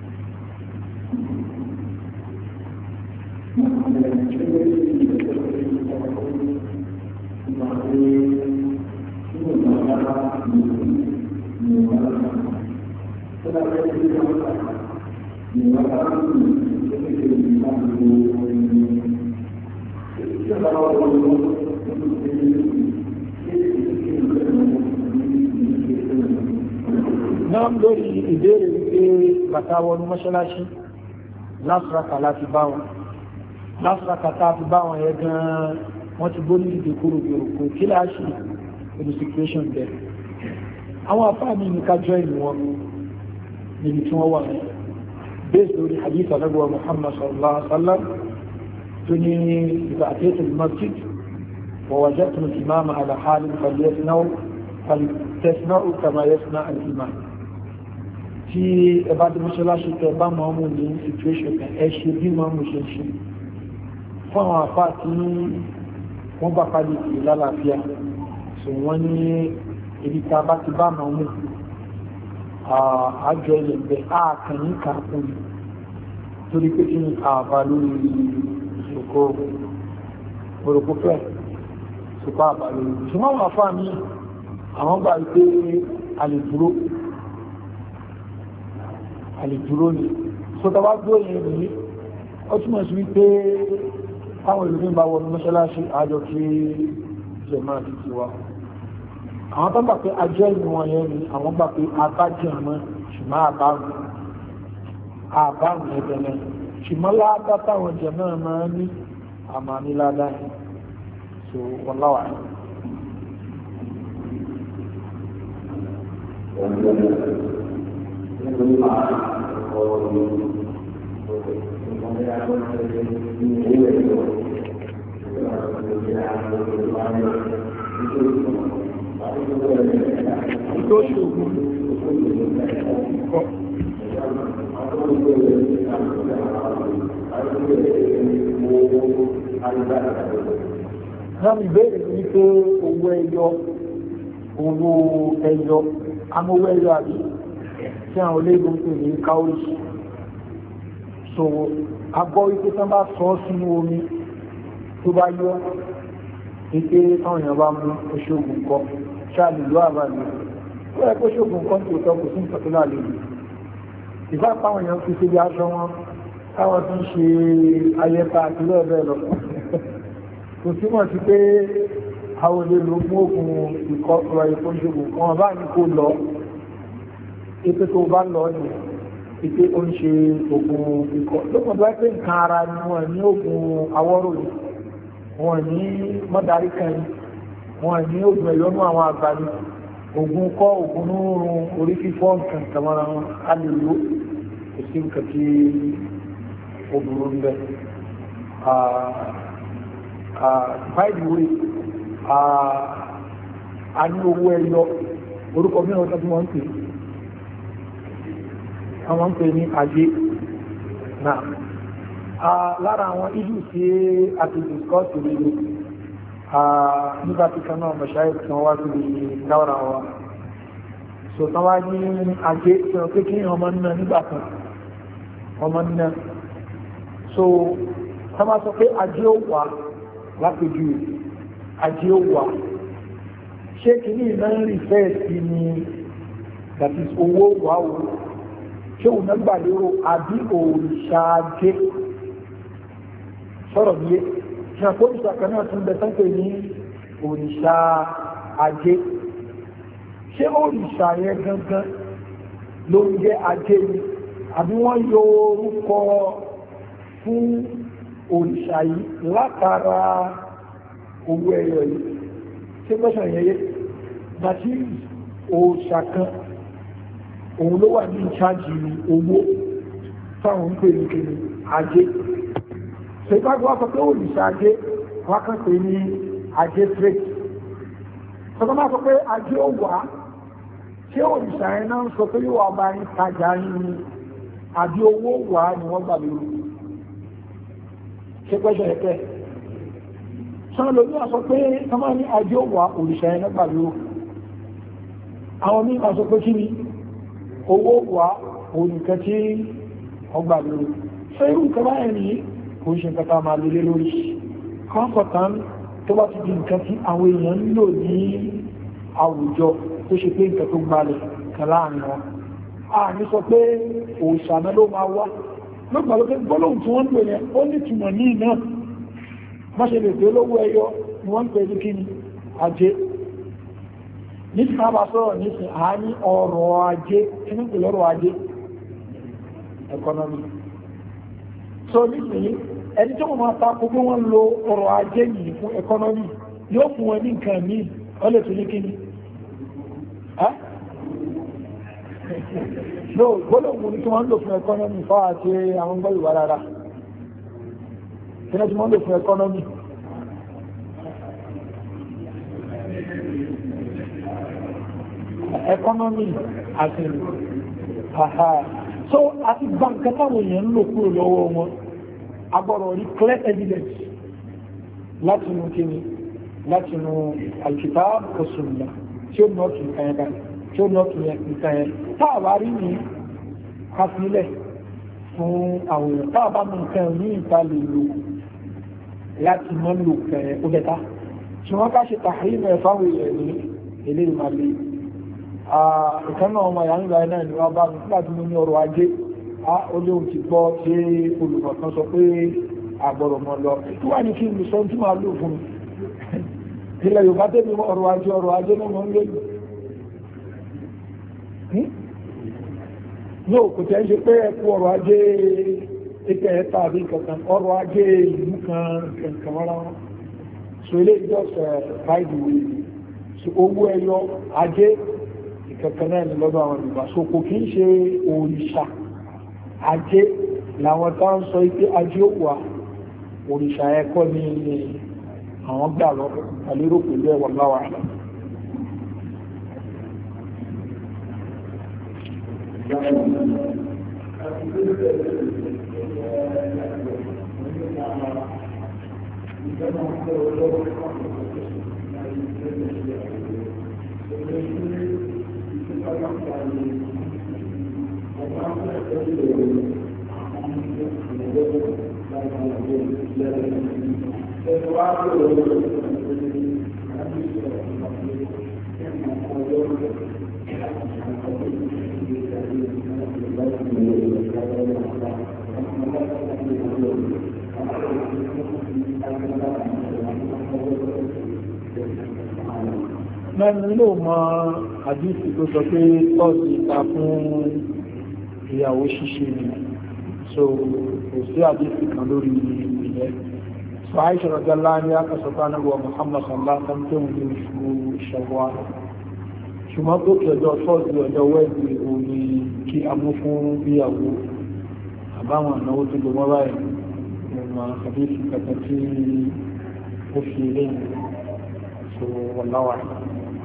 Náà lórí ìbéèrè wípé bàtà wọnú mọ́ṣáláṣí lásìrákà láti bá wọn lásìrákà tá a fi bá wọn yẹ gan-an wọ́n ti gbó ní ìdè kúrò bí òkú kí láṣì in the situation there. Àwọn afáàmì ní ká jọ ìlú wọn níbi tí wọ́n wà ní bẹ́ẹ̀ lórí hadith alẹ́gbẹ̀wà Muhammad sallallahu alaihi wasallam tó ní ìgbà àtẹ́tù masjid wa wajadtum al-imama ala halin falyasna'u falyasna'u kama yasna al-imam tí ẹ bá dé mọ́ṣáláṣí tẹ bá mọ́ mú ní situation kan ẹ ṣe bí mọ́ mú ṣe ṣe fún àwọn afá tí wọ́n bá pàdé sí lálàáfíà so wọ́n ní ibi tá a bá ti bá mọ́ mú àjọ ilẹ̀ bẹ̀ áàkàn ní kàákùn ní torí pé kí ní àbá lórí ìṣòkó òròkófẹ́ ṣùpá àbá lórí ṣùgbọ́n wà fáà ní àwọn gbà wípé àlèdúró àlèdúró ni sọ́tàwà dúró yẹn ní ó túnmọ̀ sí wípé táwọn ìlú bá wọnú mọ́ṣáláṣí àjọ kí jẹ̀mọ́ àti tiwa àwọn tó gbà pé ajẹ́ ìlú wọn yẹn ni àwọn gbà pé abájẹ́ mọ́ ṣùgbọ́n àbárùn àbárùn ẹgbẹ̀ náà ṣùgbọ́n ládá táwọn jẹ̀mọ́ máa ní àmà ní ládá yẹn so wọ́n láwà ní. Thank you. tó ṣògùn kọ́. Náà ìbéèrè ní pé owó ẹyọ, owó ẹyọ, amówó ẹyọ àbí tí àwọn olóògùn pè ní káwọ́sì. So, agbọ́ wípé tán bá sọ sínú omi tó bá yọ, wípé táwọn èèyàn bá mú oṣoògùn kọ, ṣáàlì ló àbáyé. Ó yẹ kó ṣoògùn kan tó tọ́ kò sí nǹkan tó láàlè rí. Ìfá táwọn èèyàn fi síbi aṣọ wọn, táwọn tún ṣe ayẹta àti lọ́ọ̀bẹ̀ lọ. Kò túmọ̀ sí pé àwọn olè ló mú ògùn ìkọ́ ọ̀rọ̀ ìfọ́nṣogùn kan bá ní kó lọ. Ètò tó bá lọ ní ìpé ó ń ṣe ògùn ìkọ́. Lókùn tó pé nǹkan ara ni wọ́n ní ògùn awọ́rò yìí. Wọ́n ní mọ́dárí kan yìí. Wọ́n ní ògùn ẹ̀yọ́nú àwọn àgbà ni. Ògùn kọ́ ògùn nírun orí fífọ́ nǹkan kàmọ́ra wọn á lè lò. Kò sí nǹkan tí ó burú ń bẹ. By the way, a ní owó ẹyọ orúkọ mìíràn tó wọ́n ń pè àwọn ń pè ní ajé náà. Lára àwọn ìlú tí a ti discuss ìlú nígbà tí kan náà mọ̀ṣáyé kan wá sí dáwọ́ra wa. So tán wá ní ajé tí wọ́n pé kí ọmọ náà nígbà kan ọmọ náà. So tán bá sọ pé ajé ó wà lápèjú ajé ó wà, ṣé kí ní iná ń rí fẹ́ sí ni that is owó wà ó, ṣé òun náà gbà lérò àbí òrìṣà ajé sọ̀rọ̀ níye ṣe àpò òrìṣà kan náà tún bẹ sáńpẹ̀ ní òrìṣà ajé, ṣé òrìṣà yẹn gangan ló ń jẹ́ ajé ni àbí wọ́n yọ orúkọ fún òrìṣà yìí látara owó ẹyọ yìí? Ṣé pẹ́sàn yẹyẹ láti òrìṣà kan òun ló wà ní ìchájì owó táwọn ń pè ní kí ni ajé. Ṣé ìgbàgbọ́ wá sọ pé òrìṣà ajé wá kàn pé ní ajé straight. Ṣọ́kọ́ máa sọ pé ajé ó wà, ṣé òrìṣà yẹn náà ń sọ pé yóò wà bá yín tajà yín ni àbí owó wà ni wọ́n gbà lórí? Ṣé pẹ́sàn ẹ̀kẹ́ sọ́nà lórí àsọ pé ọmọ ní ajé ó wà òrìṣà yẹn gbà lórí. Àwọn ní àsọ pé kí ni owó wà òrìṣà tí ọgbà lórí. Ṣé irú nǹkan báyìí ní kò ń ṣe nǹkan tá máa lè lórí? Kọ́ńkọ̀tán tó bá ti di nǹkan tí àwọn èèyàn ń lò ní àwùjọ tó ṣe pé nǹkan tó gbalẹ̀ kan láàrin wọn. A ní sọ pé òòṣà náà ló máa wá. Ló gbà lókè gbọ́lóhùn tí wọ́n ń lò yẹn ó ní ìtumọ̀ ní iná. Má ṣe lè pé lówó ẹyọ ni wọ́n ń pè ní kíni ajé. Ní ti máa bá sọ̀rọ̀ nísìn àá ní ọrọ̀ ajé, kí ní pè lọ́rọ̀ ajé? Economy. So nísìnyí ẹni tó mọ̀ máa ta gbogbo wọn lo ọrọ̀ ajé yìí fún economy yóò fún wọn ní nǹkan míì ọ lè tún ní kíni. No, gbọ́lọ̀gbọ́n ní tí wọ́n ń lò fún economy fáwà tí àwọn gbọ́ ìwà rárá. Kí ní tí wọ́n ń lò fún economy? Economy àti àhà. So, àti báńkà táwọn èèyàn ń lò kúrò lọ́wọ́ wọn, agbọ́rọ̀ rí clear evidence láti inú kíni, láti inú al-kitab wa sunnah tí ó nọ́ọ̀kì nǹkan yẹn báyìí, tí ó nọ́ọ̀kì nǹkan yẹn. Táàbà rí ní kásílẹ̀ fún àwọn èèyàn, táàbà mú nǹkan ní ìta lè lò láti mọ́ lò nǹkan yẹn ó bẹ́ta. Tí wọ́n ká ṣe tàhírí mẹ́ fáwọn èèyàn ní ilé ìmàlẹ́. Ìkànnà ọmọ ìyá nígbà náà ni wọ́n bá mi nígbà tí mo ní ọrọ̀ ajé ó léwu ti gbọ́ tí olùkọ́ kan sọ pé àgbọ̀rọ̀ mọ́ lọ tí wà ní kí n sọ tí máa lò fún mi. Ilẹ̀ Yorùbá tẹ́mi ọrọ̀ ajé ọrọ̀ ajé náà mọ́ ń lé ní òkú tẹ́ ń ṣe pé ẹkú ọrọ̀ ajé ẹgbẹ́ ẹ̀ta àbí kankan ọrọ̀ ajé ìlú kan kankan wọ́n wọn. So ilé ìjọsẹ̀ báyìí wí so owó ẹyọ ajé ìkankan náà ní lọ́dọ̀ àwọn Yorùbá so kò kí ń ṣe òrìṣà ajé làwọn tá ń sọ pé ajé ó wà òrìṣà ẹ̀kọ́ ní àwọn gbà lọ àlérò pẹ̀lú ẹ̀wọ̀n láwà. Mẹ́rin ló mọ àdísì tó sọ pé tọ́sí ìta fún ìyàwó ṣíṣe ni, so kò sí àdísì kan lórí ìyẹn. So Aisha radiyallahu anha akasọ̀tà náà wọ Muhammad sallallahu alaihi wasallam tó ń ní oṣù Shawwal. Ṣùgbọ́n tó kẹjọ tọ́sí ọjọ́ wẹ́ẹ̀dì òní kí a mú fún ìyàwó àbáwọn ànáwó tó gbọmọ báyìí mo mọ àdísì kẹta tí ó fi lẹ́yìn. So wallahu a'lam.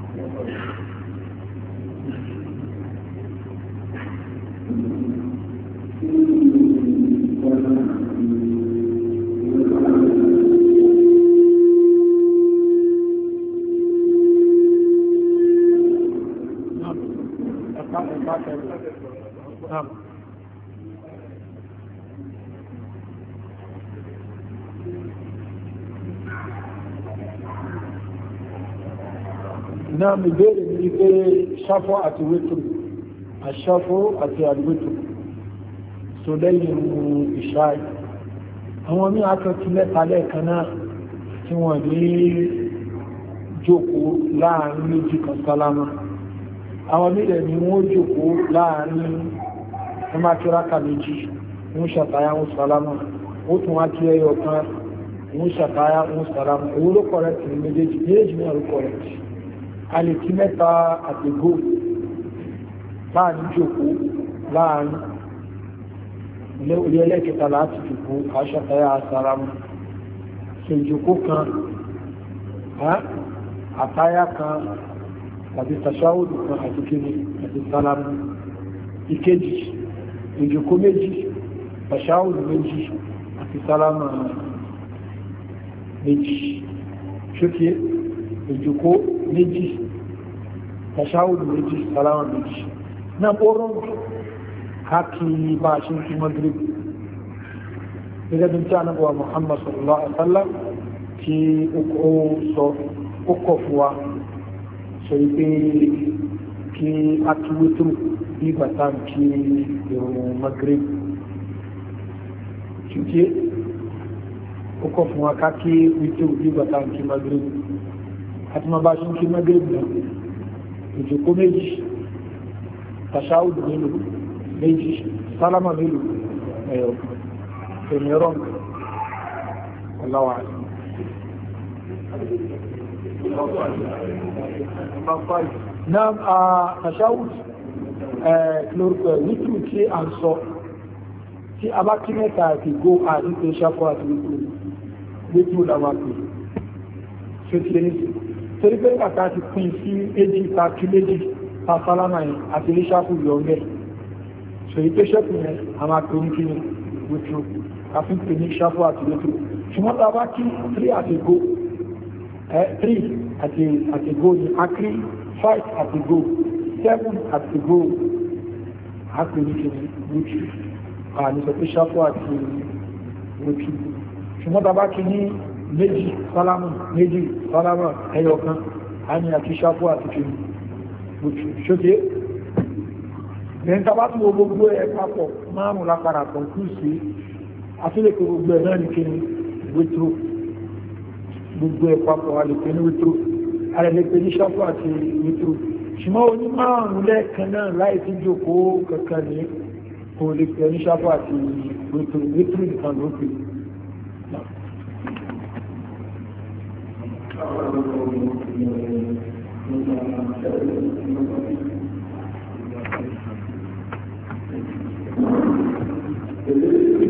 náà mi bèèrè ní pé ṣáfọ́ àti wétùrù àṣáfọ́ àti àdúwétùrù so lẹ́yìn ìṣáì àwọn ní akẹ́kì mẹ́ta lẹ́ẹ̀kan náà tí wọ́n ní jókòó láàrin méjì kan sálámà àwọn mílẹ̀ ni wọ́n jókòó láàrin ẹmàkíráka méjì wọ́n ṣàtàyà wọn sálámà ó tún wá kí ẹyọ kan wọ́n ṣàtàyà wọn sálámà owó ló kọ̀rẹ́tì ní méjèèjì méjèèjì náà ló kọ̀rẹ́tì alìkí mẹ́ta àtìgó láàrin jòkó láàrin ilé orí ẹlẹ́kẹta láti jòkó aṣàtàyà àsáramù so ìjòkó kan àtáyà kan àti tàṣáwòdù kan àti kíni àti sálámù ìkejì ìjòkó méjì tàṣáwòdù méjì àti sálámù méjì ṣókè ìjòkó méjì tàṣáwùdù méjì sàlámà méjì náà ó rọrùn káàkiri bá ṣe ń fi Maghrib gẹ́gẹ́ bí tí a náà wà Muhammad sallallahu alaihi wasallam tí ó sọ ó kọ̀ fún wa sọ wípé kí a kí wítúrù bí bàtà kí ìrùn Maghrib ṣùgbọ́n ó kọ̀ fún wa káàkiri wítúrù bí bàtà kí Maghrib àti ma bá ṣe ń kí Maghrib náà ìjòkó méjì tàṣáwùdù mélòó méjì sálámà mélòó ẹ̀yọ̀ èmìíràn ọláwà náà tàṣáwùdù lórúkọ wítù tí a ń sọ tí a bá kí mẹ́ta àti gó àdíkò ṣàfọ́ àti wítù wítù làwọn pè ṣe tí ẹni torí pé ìgbàta ti pín sí méjì tàbí méjì tàbálánà àti iléṣàkù yọ ọ́gẹ́ ṣòyí tó ṣẹ́kù yẹn a máa pè ní kí ní wítú àfin pè ní ṣàfù àti wítú ṣùgbọ́n tá a bá kí three àti go three àti go ní akrí five àti go seven àti go a pè ní kí ní wítú àní sọ pé ṣàfù àti wítú ṣùgbọ́n tá a bá kí ní méjì sálámù méjì sálámù ẹyọ kan a ní àti ṣàfù àti kìí ṣókè lẹ́yìn tàbá tí wo gbogbo ẹ̀ papọ̀ márùn lápára kọ̀ǹkú sí àtúlẹ̀kọ̀ gbogbo ẹ̀ náà ní kí ní wítírò gbogbo ẹ̀ papọ̀ alẹ́kẹ́ ní wítírò alẹ́kẹ́ ní ṣàfù àti wítírò ṣùgbọ́n oní márùn lẹ́ẹ̀kan náà láì tí jókòó kankan ní kò lè pẹ̀ ní ṣàfù àti wítírò wítírò nìkan ló pè Thank you.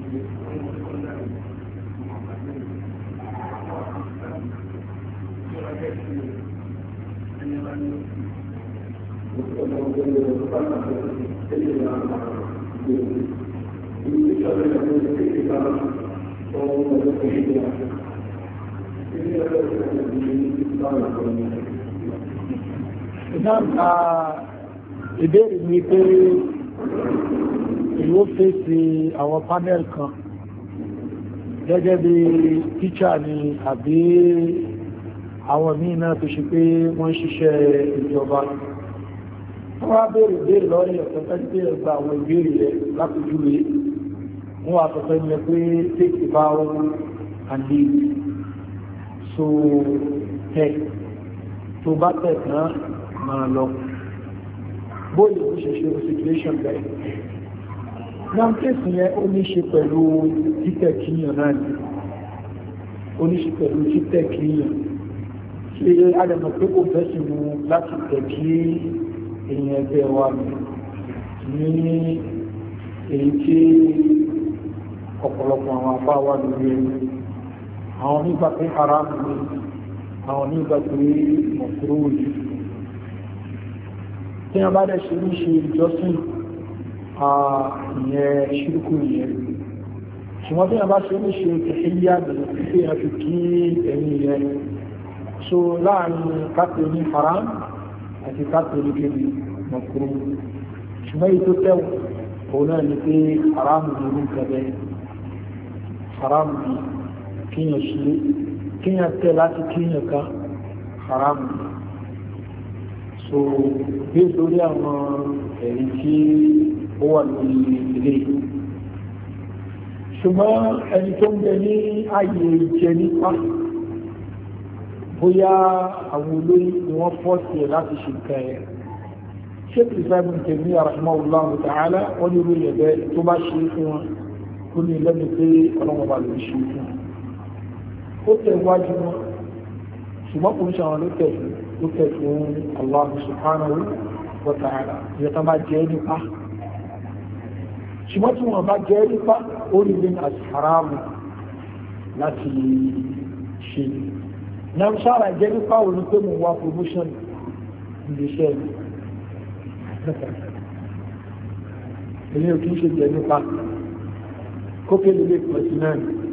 Ìbéèrè mi pé ìwó fèsì àwọn panel kan gẹ́gẹ́ bí tíṣà ni àbí àwọn míì náà tó ṣe pé wọ́n ṣiṣẹ́ ìjọba. Wọ́n wá béèrè béèrè lọ́rẹ̀ ọ̀tọ̀tọ̀ tí ó gba àwọn ìbéèrè rẹ̀ lápòjúwe. Wọ́n wá sọ fẹ́ pé take a bow and leave. So tẹ̀ tó bá tẹ̀ náà máa lọ. Bóyá ó ṣe ṣe situation bẹ́ẹ̀. Náà kéèsì yẹn ó ní ṣe pẹ̀lú títẹ̀ kíyàn náà ni. Ó ní ṣe pẹ̀lú títẹ̀ kíyàn. Ṣé àdàmọ̀ pé kò fẹ́ sí mu láti tẹ̀ kí èèyàn ẹgbẹ́ wa ní èyí tí ọ̀pọ̀lọpọ̀ àwọn afá wà lórí ẹni. Àwọn nígbà pé haram ni, àwọn nígbà pé mọ̀kúrò yìí. Tí wọ́n bá dẹ̀ ṣe ní ṣe ìjọsìn ìyẹn ṣírùkù ìyẹn. Ṣùgbọ́n tí wọ́n bá ṣe ní ṣe kẹ̀kẹ́yà bẹ̀rẹ̀ tí wọ́n fi kí ẹ̀yìn ìyẹn. So láàrin kápẹ́ ní haram àti kápẹ́ ní kébì mọ̀kúrò. Ṣùgbọ́n èyí tó tẹ́wọ̀ òun náà ni pé haram ní irú kẹbẹ́. Haram ní kíyàn ṣe kíyàn tẹ́ láti kíyàn ká haram ní. So bí lórí àwọn ẹ̀rí tí ó wà lórí ilé. Ṣùgbọ́n ẹni tó ń bẹ ní ààyè ìjẹ nípa bóyá àwọn olóyìn ni wọ́n fọ́sí ẹ̀ láti ṣe nǹkan ẹ̀. Ṣé kìí sábà ń tẹ̀lé rahimahullahu ta'ala wọ́n ní orí ẹ̀bẹ̀ tó bá ṣe fún wọn ó ní lẹ́nu pé ọlọ́wọ́ bá lè ṣe fún wọn. Ó tẹ̀ wájú wọn ṣùgbọ́n kò ń ṣe àwọn ló tẹ̀ fún ló tẹ̀ fún Allah subhanahu wa ta'ala ìyẹn tó bá jẹ́ nípa. Ṣùgbọ́n tí wọ́n bá jẹ́ nípa ó rí lé ní àṣàrámù láti ṣe. Nam sára jẹ́ nípa òun pé mo wá promotion ilé iṣẹ́ mi. Ilé òkú ṣe jẹ́ nípa kókè lè pẹ̀sì náà.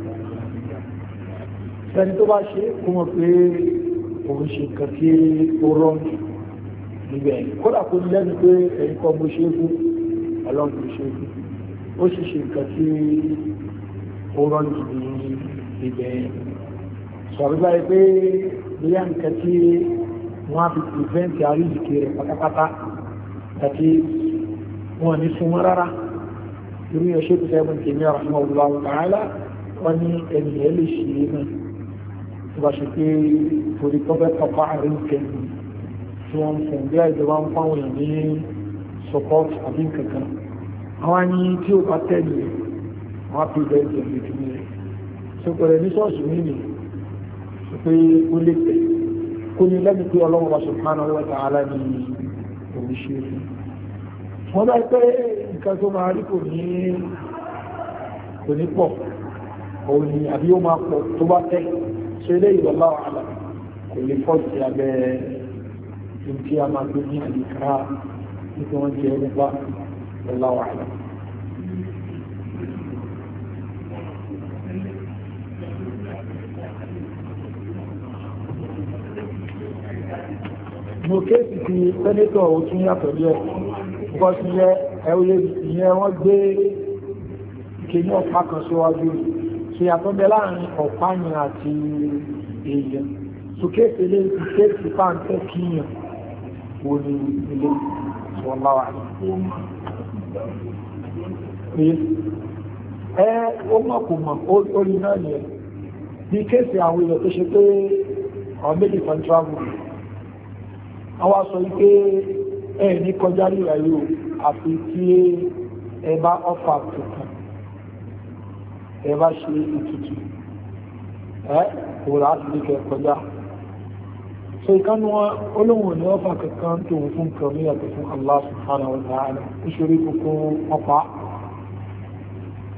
Sẹ́ni tó bá ṣe kó mọ̀ pé òun ṣe nǹkan tí ó rọ́ọ̀nù níbẹ̀. Kódà kó ní lẹ́nu pé ẹ̀yìn kan mo ṣe é fún ọlọ́run mo ṣe é fún. Ó sì ṣe nǹkan tí ó rọ́ọ̀nù ní ibẹ̀. Sọ̀rọ̀ báyìí pé bóyá nǹkan tí wọ́n á fi prevent àríjìkì rẹ̀ pátápátá àti wọn ní súnmọ́ rárá. Irú yẹn ṣe tó sẹ́gun tèmi rahimahullahu ta'ala wọ́n ní ẹni ẹ̀ lè ṣe é náà. Tó bá ṣe pé torí tó fẹ́ tọ́pá àárín kẹ́kọ̀ọ́ tí wọ́n ń fún bí àìjọba ń fáwọn èèyàn ní support àbí nǹkan kan. Àwọn ní tí ó bá tẹ̀lé wọ́n á prevent ẹ̀ lè fi rẹ̀. Sọ̀pẹ̀rẹ̀ ní ṣọ́ọ̀ṣì mí nìyí pé ó lè tẹ̀ kó ní lẹ́nu pé ọlọ́run wa subhanahu wa ta'ala ní oríṣẹ́ fún. Wọ́n bá pẹ́ nǹkan tó máa rí kò ní kò ní pọ̀ òun ni àbí ó máa pọ̀ tó bá tẹ́ ṣe lé wallahu a'lam kò lè pọ̀ sí abẹ́ ohun tí a máa gbé ní àyíká nípa wọn jẹ́ nípa wallahu a'lam. Mo kéèsì ti sẹ́nétọ̀ ó tún yàtọ̀ lẹ́ ọkọ̀ sí yẹ ẹ̀wọ̀lẹ́ ìyẹn wọ́n gbé kìíní ọ̀pá kan síwájú ṣe àtọ́bẹ̀ láàrin ọ̀páyìn àti èèyàn. So kéèsì ilé ti kéèsì pàǹtẹ́ kíyàn wò ní ilé ìṣọ́láwà. Ẹ ó mọ̀ kò mọ̀ orí náà yẹ bí kéèsì àwọn èèyàn tó ṣe pé àwọn méjì kan travel àwọn sọ wípé ẹ ní kọjá rí ẹ̀rọ àfi tí ẹ bá ọ́fà tuntun ẹ bá ṣe ìtùtù ẹ kò láti lè kẹ kọjá. So ìkánu wọn olóhùn ní ọ́fà kankan tó ń fún kan ní yàtọ̀ fún Allah subhanahu wa ta'ala ìṣòrí kòkó ọpa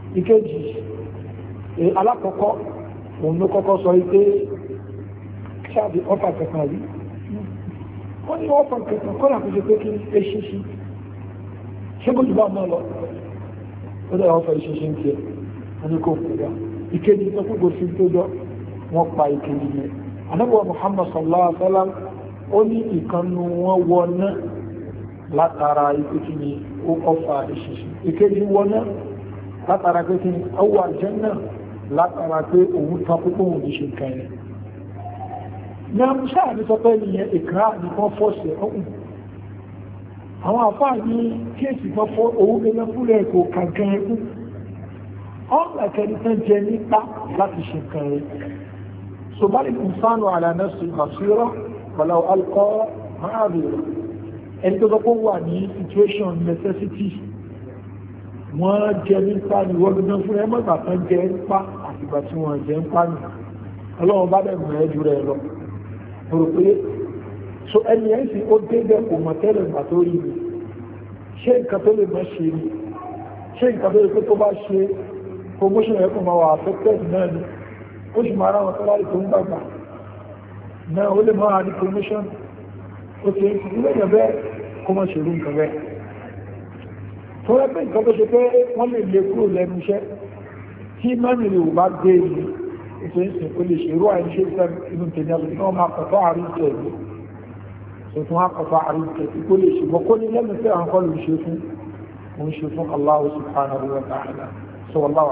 ìkejì alákọ̀ọ́kọ́ òun ló kọ́kọ́ sọ wípé ṣáàbì ọ́fà kẹfà rí wọ́n ní ọ́fà kẹfà kọ́ là kó ṣe pé kí eṣinṣin ṣé kó jùlọ náà lọ ó dẹ̀ ọ́fà eṣinṣin tiẹ̀ wọ́n ní kó kú wá ìkejì tó kú kò sí tó jọ wọ́n pa ìkejì yẹn anábọ̀ Muhammad sallallahu alaihi wa sallam ó ní ìkànnù wọn wọ náà látara ìpèkì ni ó ọ́fà eṣinṣin ìkejì wọ náà látara pé kí ni ọwọ́ àjẹ́nà látara pé òun tán púpọ̀ òun ní ṣe nǹkan ẹ̀ ní a ṣáà ní sọpẹ́ ìyẹn ìkra nìkan fọ́ọ̀sì ọ̀hún àwọn àfáà ní kéèsì kan fọ́ òun gẹ́gẹ́ fúnlẹ̀ kò kàǹkan ẹkú ọ̀nà kẹni tán jẹ nípa láti ṣe nǹkan ẹ̀ so bá lè kún sánú àlànàṣì àṣírọ́ pẹ̀lú alkọ́ máàbìrì ẹni tó gbọ́ wà ní situation necessity wọ́n jẹ nípa ní wọ́n gbọ́n fún ẹmọ́gbà kan jẹ nípa àtìgbà tí wọ́n jẹ nípa ní ọlọ́run bá bẹ̀rẹ̀ mọ̀ ẹjú rẹ̀ lọ rò pé so ẹni ẹ̀sìn ó débẹ̀ kò mọ̀ tẹ́lẹ̀ ìgbà tó rí mi ṣé nǹkan tó lè mọ́ ṣe ni ṣé nǹkan tó lè pé tó bá ṣe promotion ẹ̀ kò máa wà affected náà ni ó sì máa ráwọn tọ́lá tó ń gbàgbà náà ó lè máa ní promotion ó ti ń fi lẹ́yìn bẹ́ẹ̀ kó mọ̀ ṣèlú nǹkan bẹ́ẹ̀ tó rẹ́ pé nǹkan tó ṣe pé wọ́n lè lè kúrò lẹ́nu iṣẹ́ tí mẹ́rin lè bá gbé ìlú ètò ìsìn ó lè ṣe irú àìṣe ìfẹ́ inú tèmi àti náà máa kọ̀tọ́ àrí ìtẹ̀ ìlú tó tún á kọ̀tọ́ àrí ìtẹ̀ tí kó lè ṣùgbọ́n kó ní lẹ́nu pé àwọn kọ́ lè ṣe fún òun ṣe fún Allah subhanahu wa ta'ala sọ wọ́n láwà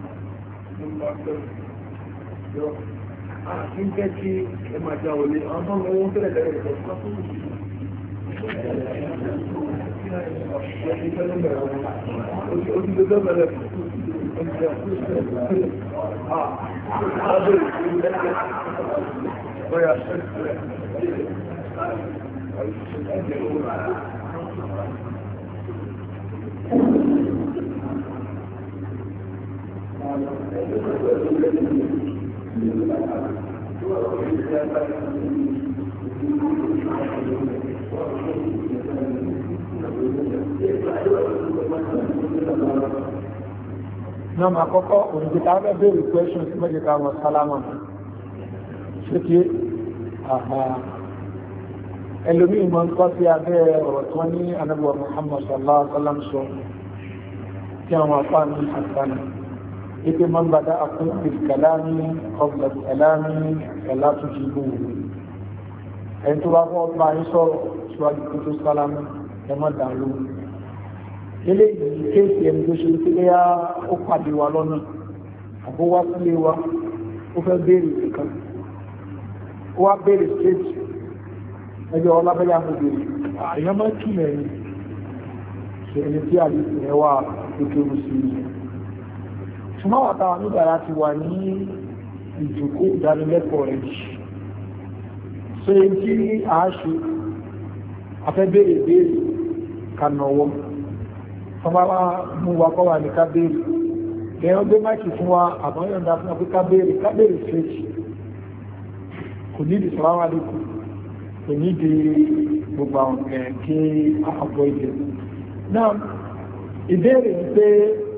ní jẹ́ kí ẹ máa já wọlé ọmọ ohun tẹ́lẹ̀ tẹ́lẹ̀ náà máa kọ́kọ́ òǹdíkà bẹ́ bèèrè question sí mẹ́jẹ̀ká wọn sálámà ṣe kí àhà ẹlòmí ìmọ̀ ń kọ́ sí abẹ́ ọ̀rọ̀ tí wọ́n ní anábọ̀ Muhammad sallallahu alaihi wasallam sọ tí àwọn afá ní àtànà ike man bada akun bil kalami qabla kalami ẹ̀lá tó jí gbò ẹni tó bá fọ́ bá ń sọ̀rọ̀ síwájú tó tó sálámà ẹ má dà lóhùn eléyìí kéèsì ẹni tó ṣe wípé yá ó pàdé wa lọ́nà àbó wá sílé wa ó fẹ́ béèrè kankan ó wá béèrè stéèjì ẹjọ́ ọlábẹ́yà mo béèrè àyàn máa kí mẹ́rin ṣe ẹni tí àdìsí rẹ̀ wà lókè oṣù yìí ṣùgbọ́n wà táwọn nígbàrá ti wà ní ìjòkó ìdánilẹ́kọ̀ọ́ rẹ̀ jì ṣe tí a ṣe afẹ́ béèrè béèrè kanọ̀wọ́ ọmọ mú wa kọ́ wà ní kábéèrè ẹ̀yàn gbé máìkì fún wa àbáyọ̀ndà fún ọkọ̀ kábéèrè kábéèrè straight kò ní ìdí sàlámù aláìkùm kò ní ìdí gbogbo àwọn kí àpọ̀ ìdè náà ìbéèrè ní pé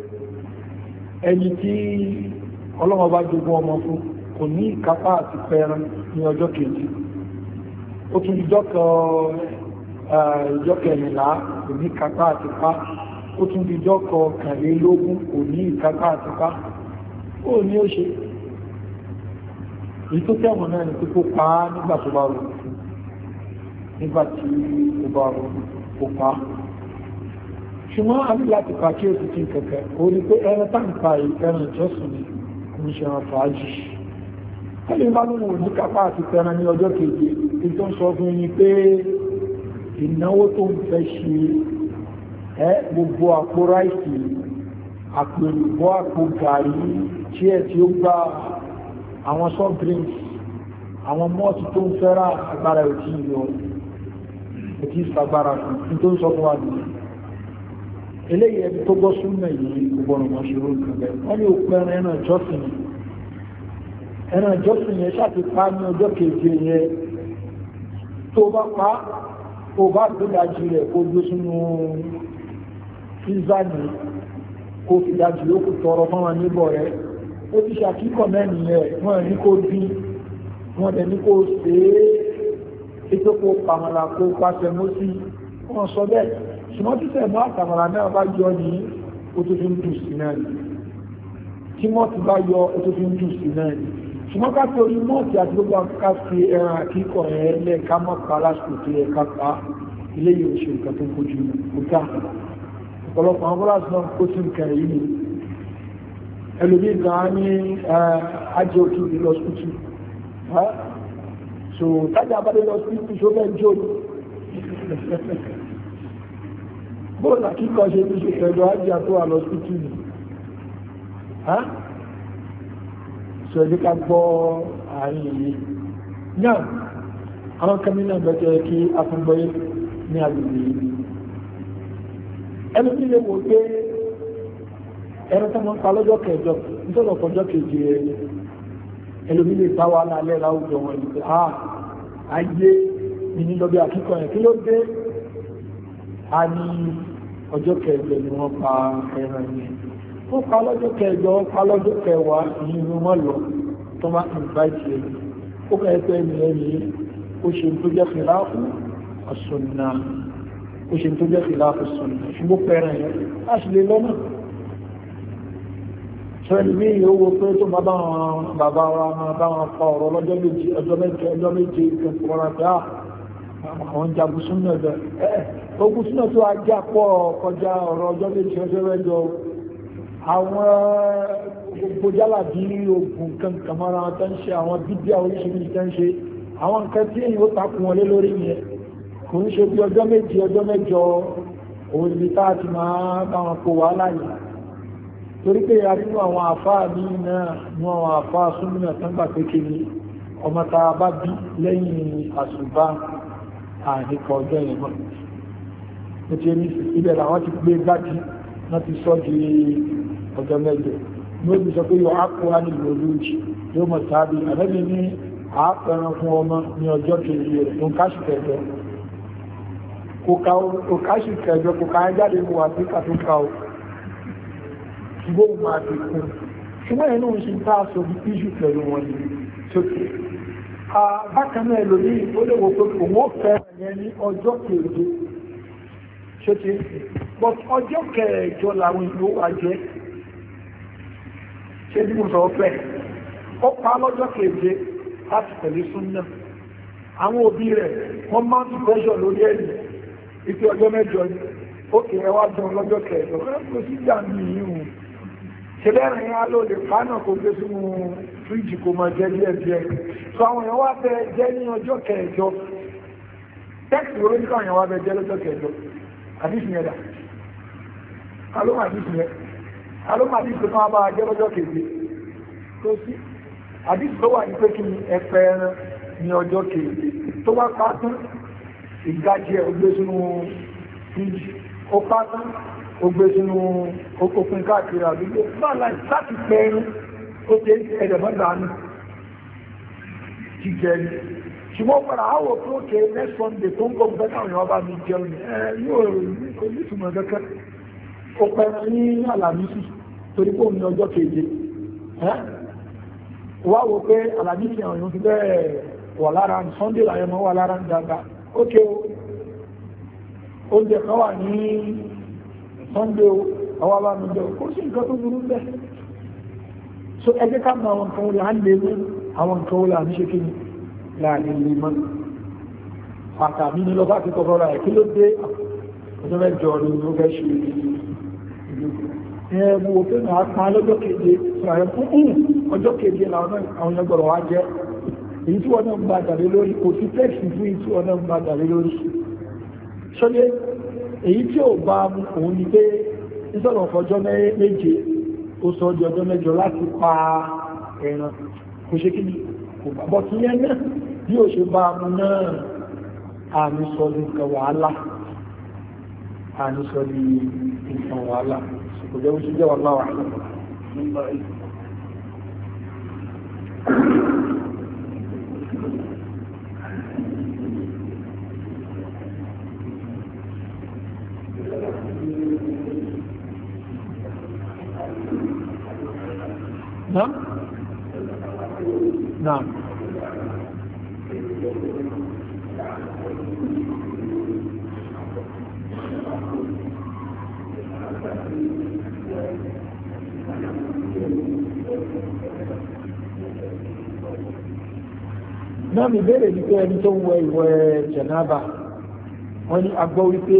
ẹni tí ọlọ́mọ bá jogún ọmọ fún kò ní ìkápá àti pẹran ní ọjọ́ kejì ó tún ìjọ kẹrìnlá kò ní ìkápá àti pa ó tún di jọ́kọ̀ kàlélógún kò ní ìkápá àtipá ó ní ó ṣe èyí tó tẹ́wọ̀n náà ni pípò pa á nígbà tó bá rò fún nígbà tí ó bá rò ó pa á ṣùgbọ́n a ní láti pa kí ó ti ti kẹ̀kẹ́ ó ní pé ẹran táǹkà ẹran ìjọsìn ni kò ń ṣe ẹran fàájì ẹni bá lóun ò ní kápá àti pẹran ní ọjọ́ keje èyí tó ń sọ fún yín pé ìnáwó tó ń fẹ́ ṣe ẹ gbogbo àpò ráìsì àpò ìbọ́ àpò gàrí tí ẹ tí ó gba àwọn soft drinks àwọn mọ́ọ̀tì tó ń fẹ́ra agbára òtí yọ òtí ìsagbára fún tó ń sọ fún wa nìyí eléyìí ẹni tó gbọ́ súnmọ̀ yìí gbogbo ọ̀nà ṣòro ìgbẹ̀ wọ́n ní òpin ẹran ẹran ìjọsìn ẹran ìjọsìn yẹn ṣáàtì pa ní ọjọ́ keje yẹn tó bá pa tó bá gbédájú rẹ̀ kó gbé sínú fíza ní kó fi dájú yóò kó tọrọ fún wọn níbọ̀ rẹ̀ ó ti ṣàkíkọ̀ mẹ́rin rẹ̀ wọ́n ní kó dín wọ́n dẹ̀ ní kó ṣe é ètò kó pàmàlà kó pàṣẹ mọ́ sí wọ́n sọ bẹ́ẹ̀ ṣùgbọ́n tí sẹ̀mọ́ àtàmàlà náà bá yọ ní ó tó fi ń dùn sí náà ni tí wọ́n ti bá yọ ó tó fi ń dùn sí náà ni ṣùgbọ́n ká torí mọ́ọ̀tì àti gbogbo ká fi ẹran àkíkọ̀ ẹ̀ lẹ́ ká mọ́ pa lásìkò tó yẹ ká pa ilé yìí oṣù nǹkan tó kojú kúta ọ̀pọ̀lọpọ̀ àwọn bọ́lá sí náà kó sí nǹkan yìí ni ẹlòmí gan ní ajé òkú ìlọ sùkútù so tájà abádé lọ sí ìpín ṣó fẹ́ jó bóòlù àkíkọ̀ ṣe ní ṣe pẹ̀lú ajé àtó wà lọ sùkútù ni so ẹ̀dí ká gbọ́ àárín yìí náà àwọn kẹ́mínà bẹ̀tẹ̀ kí afúngbọ́yé ní agbègbè yìí ẹni tí lè wò pé ẹni tó mọ́ ń pa lọ́jọ́ kẹjọ nítorí ọ̀pọ̀jọ́ kejì rẹ̀ ẹlòmí lè bá wa lálẹ́ láwùjọ wọn yìí pé ah ayé mi ní lọ́bí àkíkọ̀ yẹn kí ló dé a ní ọjọ́ kẹjọ ni wọ́n pa ẹran yẹn ó pa lọ́jọ́ kẹjọ pa lọ́jọ́ kẹwàá ìyìn ni wọ́n lọ tó máa invite yẹn ó kẹ́ ẹ pé ẹni ẹni ó ṣe tó jẹ́ fìlàfù ọ̀sùnà ó ṣe tó jẹ́ fìlàfù ọ̀sùnà ṣùgbọ́n pẹ̀rẹ̀ yẹn láti lè lọ́nà sọ́ẹ̀lì ní owó pé tó bá bá wọn bàbá wa máa bá wọn pa ọ̀rọ̀ lọ́jọ́ méje ọjọ́ méje ọjọ́ méje ìkẹkọ̀ọ́ra pé àwọn jagun súnà bẹ̀ ẹ̀ ogun súnà tó ajá pọ̀ kọjá ọ̀rọ̀ ọjọ́ méje ọjọ́ mẹ́jọ àwọn gbogbo jálà bí ogun kankan mọ́ra wọn tó ń ṣe àwọn bíbí àwọn oríṣiríṣi tó ń ṣe àwọn nǹkan tí èyí ó takùn wọlé lórí yẹn kò ń ṣe bí ọjọ́ méje ọjọ́ mẹ́jọ òun ibi tá a ti máa bá wọn kó wàhálà yìí torí pé a nínú àwọn àfáà ní náà ní àwọn àfáà súnmọ́ tán gbà pé kí ni ọmọ tá a bá bí lẹ́yìn àṣùbá àníkọ̀ ọjọ́ yẹn mọ́ ó ti rí ibẹ̀ làwọn ti gbé gbájú wọ́n ti sọ di ọjọ́ mẹ́jọ ní ó ti sọ pé yọ ápò á ní ìlòlúùjì yóò mọ̀ tàbí àbẹ́bí ní àápẹran fún ọmọ ní ọjọ́ kejì rẹ̀ tó ń káṣù kẹjọ kò káṣù kẹjọ kò ká jáde mú àfíkà tó ká o ṣùgbọ́n máa ti kún ṣùgbọ́n ẹ̀nà òun ṣe ń tàà sọ bí iṣu pẹ̀lú wọn ni tókè bákan náà lórí ó lè wò pé òun ó fẹ́ ẹ̀yẹn ní ọjọ́ keje ṣókè but ọjọ́ kẹjọ làwọn ìlú wa jẹ́ ṣé bí mo sọ pẹ́ ó pa lọ́jọ́ keje láti tẹ̀lé súnnà àwọn òbí rẹ̀ wọ́n máa ń pressure lórí ẹ̀yìn ìpé ọjọ́ mẹ́jọ ni ó kèrè ẹwà jẹun lọ́jọ́ kẹjọ kò sí jà ní ìhùn ṣe lẹ́rìn yá ló lè pánà kó gbé sínú fíríjì kó máa jẹ díẹ̀ díẹ̀ so àwọn èèyàn wá bẹ jẹ́ ní ọjọ́ kẹjọ tẹ́kì orí nípa èèyàn wá bẹ jẹ́ lọ́jọ́ kẹjọ àdísìn ẹ̀dà alóhùn àdísìn ẹ̀ alóhùn àdísìn kan bá jẹ́ lọ́jọ́ keje tó sí àdísìn tó wà ní pé kí ni ẹ̀pẹ̀ ẹran ní ọjọ́ keje tó wá pátán ìgájí ẹ̀ ó gbé sínú fíríjì ó pátán ó gbé sínú okùnfin káàkiri àdúgbò bá láti pẹ̀rin ó tẹ́ ẹ̀dẹ̀mọ́dánù jíjẹ ní ṣùgbọ́n padà áwọ̀ tó kẹ́ next Sunday tó ń kọ́ gbẹ́ káwọn èèyàn bá mi jẹun ní ẹ yóò kò ní ìtumọ̀ kẹ́kẹ́ ó pẹ̀rin ní Àlàmísì torí pé òun ní ọjọ́ keje wá wo pé Àlàmísì àwọn èèyàn ti bẹ́ẹ̀ wà lára Sunday làyẹmọ́ wà lára ń dáadáa ó ké o oúnjẹ kan wà ní Sunday àwọn alámìjọ kó sí nǹkan tó burú bẹ́ so ẹgbẹ́ ká mọ àwọn nǹkan wọlé à ń lè mú àwọn nǹkan wọlé à ń ṣe kí ni láàrin lè mọ́ pàtàkì ní lọ́pàá ti kọ́kọ́ ra ẹ̀ kí ló dé ọjọ́ mẹ́jọ ni ó fẹ́ ṣe ẹ̀mù òfin náà pa lọ́jọ́ keje ṣàrẹ̀ fún ọjọ́ keje làwọn ẹgbọ̀rọ̀ wá jẹ́ èyí tí wọ́n náà ń bá dàlé lórí kò sí tẹ́ẹ̀sì fún èyí tí wọ́n náà ń bá dàlé lórí ṣọ́lé èyí tí ò bá mú òun ni pé nísọ̀rọ̀ ọjọ́ méje ó sọ di ọjọ́ mẹ́jọ láti pa ẹran kò ṣe kí ni kò bá bọ́ sí yẹn náà bí ó ṣe bá mú náà àmì sọ di nǹkan wàhálà àmì sọ di nǹkan wàhálà kò jẹ́ ó ṣe jẹ́ wàhálà wàhálà نعم نعم náà mi bẹ̀rẹ̀ ní pé ẹni tó ń wẹ ìwẹ̀ jẹ̀náàbà wọ́n ní agbọ́ wípé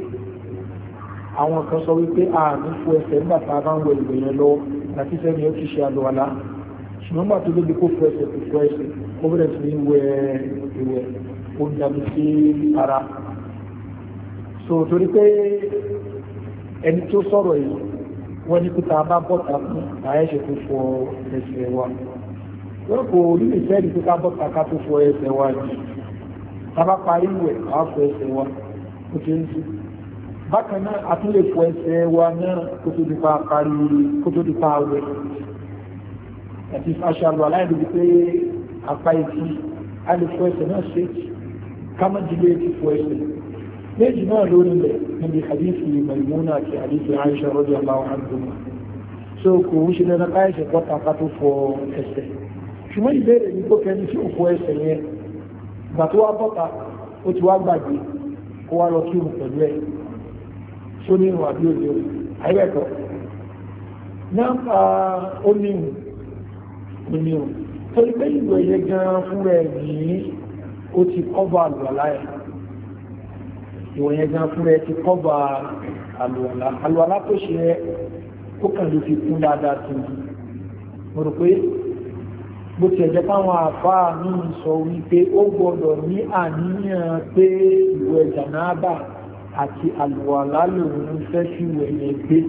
àwọn kan sọ wípé ààrùn fún ẹsẹ̀ nígbà tá a bá ń wẹ ìwẹ̀ yẹn lọ láti sẹ́ni ó ti ṣe àlùwàlá ṣùgbọ́n gbà tó débi kó fún ẹsẹ̀ kò fún ẹsẹ̀ ó bẹ̀rẹ̀ sí ní wẹ ìwẹ̀ ó ń dàbí sí ara so torí pé ẹni tó sọ̀rọ̀ yìí wọ́n ní pípa bá bọ́ta fún àyẹ́ṣẹ́ tó fọ ẹsẹ̀ wa wọ́n kò rí ìfẹ́ ní pípa bọ́ta ká tó fọ ẹsẹ̀ wa ní tábà parí ìwẹ̀ á fọ ẹsẹ̀ wa ó ti ń sí bákan náà a tún lè fọ ẹsẹ̀ wa náà kó tó dípa parí kó tó dípa wẹ̀ àti aṣàlù aláìlú pé apá etí a lè fọ ẹsẹ̀ náà ṣe kámọ́dílé ti fọ ẹsẹ̀ méjì náà lórí ilẹ̀ níbi hadithi Maimuna àti hadithi Aisha radiyallahu anha so kò ń ṣe lẹ́nà káyẹ̀ṣẹ̀ pọ́ta ká tó fọ ẹsẹ̀ ṣùgbọ́n ìbéèrè ní tó kẹni tí ó fọ ẹsẹ̀ yẹn gbà tó wá bọ́ta ó ti wá gbàgbé kó wá lọ kírun pẹ̀lú ẹ̀ tó ní ìrùn àbí òjò àìrẹ́kọ̀ náà ó ní ìrùn ó ní ìrùn tó ní pé ìwẹ̀ yẹn gan fún rẹ̀ yìí ó ti kọ́bà àlùwàlá ẹ̀ ìwẹ̀ yẹn gan fún rẹ̀ ti kọ́bà àlùwàlá àlùwàlá tó ṣe ẹ́ ó kàn ló fi kún dáadáa tó mo rò pé bó ti ẹ̀jẹ̀ fáwọn àfáà ní sọ wípé ó gbọ́dọ̀ ní àníyàn pé ìwẹ̀ jànáàbà àti àlùwàlá lòun fẹ́ sí ìwẹ̀ yẹn gbé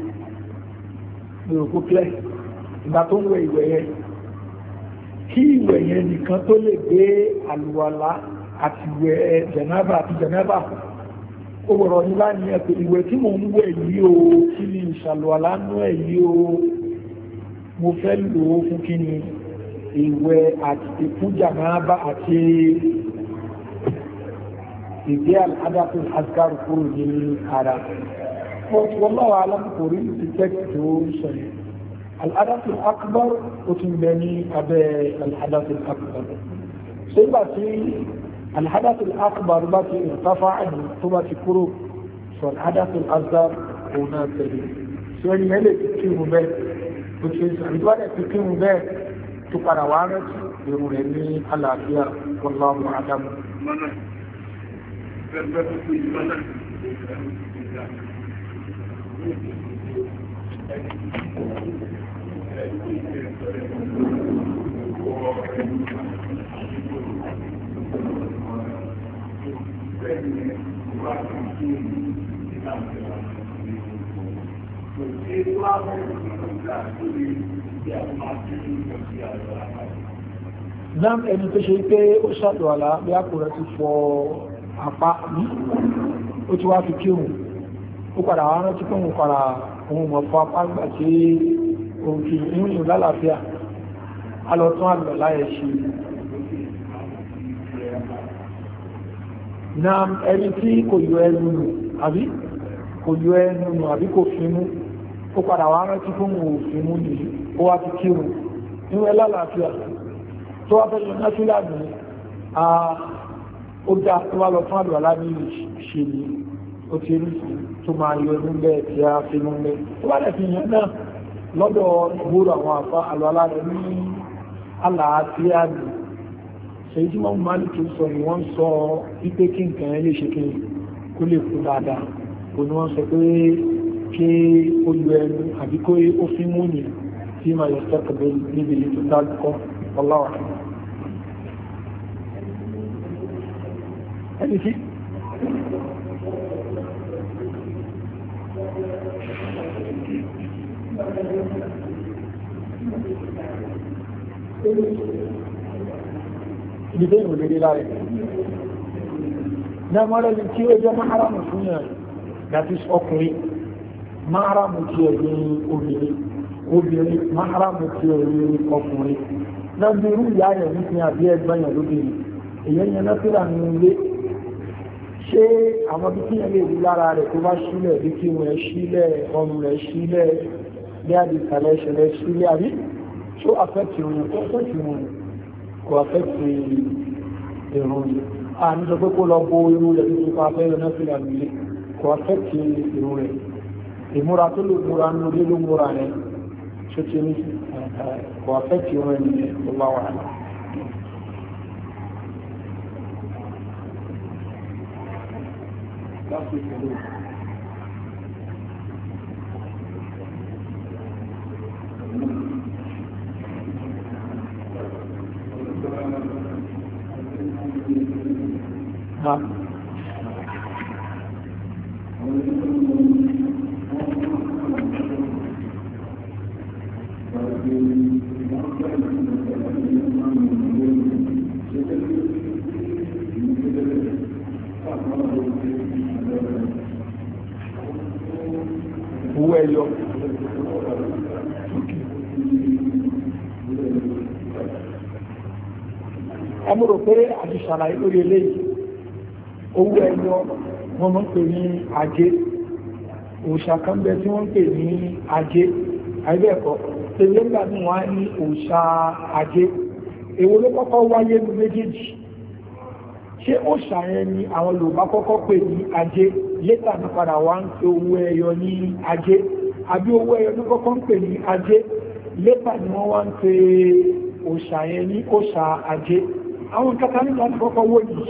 lòrùkú pẹ́ ìgbà tó ń wẹ̀ ìwẹ̀ yẹn kí ìwẹ̀ yẹn nìkan tó lè gbé àlùwàlá àti ìwẹ̀ jànáàbà àti jànáàbà ó gbọ́dọ̀ ní láàrin pé ìwẹ̀ tí mò ń wẹ̀ yìí o kí ni ìṣàlùwàlá nú ẹ̀ yìí o mo fẹ́ lò ó fún kí ni ìwẹ̀ àti fún jànáàbà àti ìgbé àdáfún asgar kúrò ní ara wallahu a'lam kò rí ti tẹ́kì tó sọ̀rọ̀ al'adáfún akbar ó tún bẹ ní abẹ́ al'adáfún akbar so ìgbà tí al'adáfún akbar bá ti ìrtafa àyè tó bá ti kúrò sọ al'adáfún asgar kò náà tẹ̀lé so ẹni ẹlẹ́ ti kírun bẹ́ẹ̀ ó ti ń sọ àbíwádẹ́ ti kírun bẹ́ẹ̀ tó padà wá rántí èrò rẹ̀ ní àlàáfíà wallahu a'lam Náà ẹni tó ṣe pé ó ṣàdùwàlá bí a kò rẹ̀ ti fọ àpá ní ó ti wá fi kírun ó padà wá rántí pé òun padà òun mọ̀ fún apá gbà tí òun fi ìrìn lálàáfíà alọ́tún àgbà láyẹ̀ ṣe na ẹni tí kò yọ ẹnu nù àbí kò yọ ẹnu nù àbí kò fi mú ó padà wá rántí pé òun ò fi mú nìyí ó wá fi kírun ìrìn lálàáfíà tó wá fẹ́ yọ náà sí láàbì ó dá tó wá lọ fún àlùwàlá ní ṣe ní ó ti rí sí tó máa yọ inú bẹ́ẹ̀ tí a fi mú bẹ́ẹ̀ tó wá lẹ̀ fi yẹn náà lọ́dọ̀ ìgboro àwọn àfa àlùwàlá rẹ̀ ní àlàáfíà nì ṣe tí wọ́n máa ní kí sọ ni wọ́n sọ wípé kí nǹkan ẹ lè ṣe kí kó lè kú dáadáa kò ní wọ́n sọ pé kí ó yọ ẹnu àbí kó ó fi mú ní tí máa yọ sẹ́kọ̀ọ́ níbi ètò dájú kọ́ ọláwà ẹni tí ìdíbé ìròlérí láàrẹ̀ náà mọ́rẹ́ ní tí ó jẹ́ máhàrámù fún yàn láti ọkùnrin máhàrámù tí ó ní obìnrin obìnrin máhàrámù tí ó ní ọkùnrin náà bí irú ìyá rẹ̀ ní fi àbí ẹgbẹ́yàn lóbìnrin èyàn yẹn náà fíra ní ilé ṣé àwọn bí kíyàn lè rí lára rẹ̀ tó bá sílẹ̀ bí kí wọ́n sílẹ̀ ọrùn rẹ̀ sílẹ̀ bí àdìsàlẹ̀ ṣẹlẹ̀ sílẹ̀ àbí ṣó affect ìròyìn kó affect ìròyìn kò affect ìròyìn a ní sọ pé kó lọ bó irú rẹ̀ nítorí pa afẹ́ ìrìnà sílẹ̀ nílé kò affect ìròyìn ìmúra tó lè múra nínú ilé ló múra rẹ̀ ṣó ti ní kò affect ìròyìn tó bá wà ní. That's it for me. Ha. Owó ẹyọ. Ẹmú rò pé àṣìṣàlàyé lórí eléyìí. Owó ẹyọ wọ́n mọ́ ń pè ní ajé. Òòṣà kan bẹ tí wọ́n ń pè ní ajé. Àìbẹ́ẹ̀kọ́, tẹ́lẹ̀ ńgbà ní wọ́n á ní òòṣà ajé. Èwo ló kọ́kọ́ wáyé ní méjèèjì? Ṣé òòṣà yẹn ni àwọn Yorùbá kọ́kọ́ pè ní ajé? Létà ní padà wá ń pe owó ẹyọ ní ajé, àbí owó ẹyọ ní kọ́kọ́ ń pè ní ajé, létà ni wọ́n wá ń pe òòṣà yẹn ní òòṣà ajé. Àwọn kẹta nígbà tí kọ́kọ́ wó yìí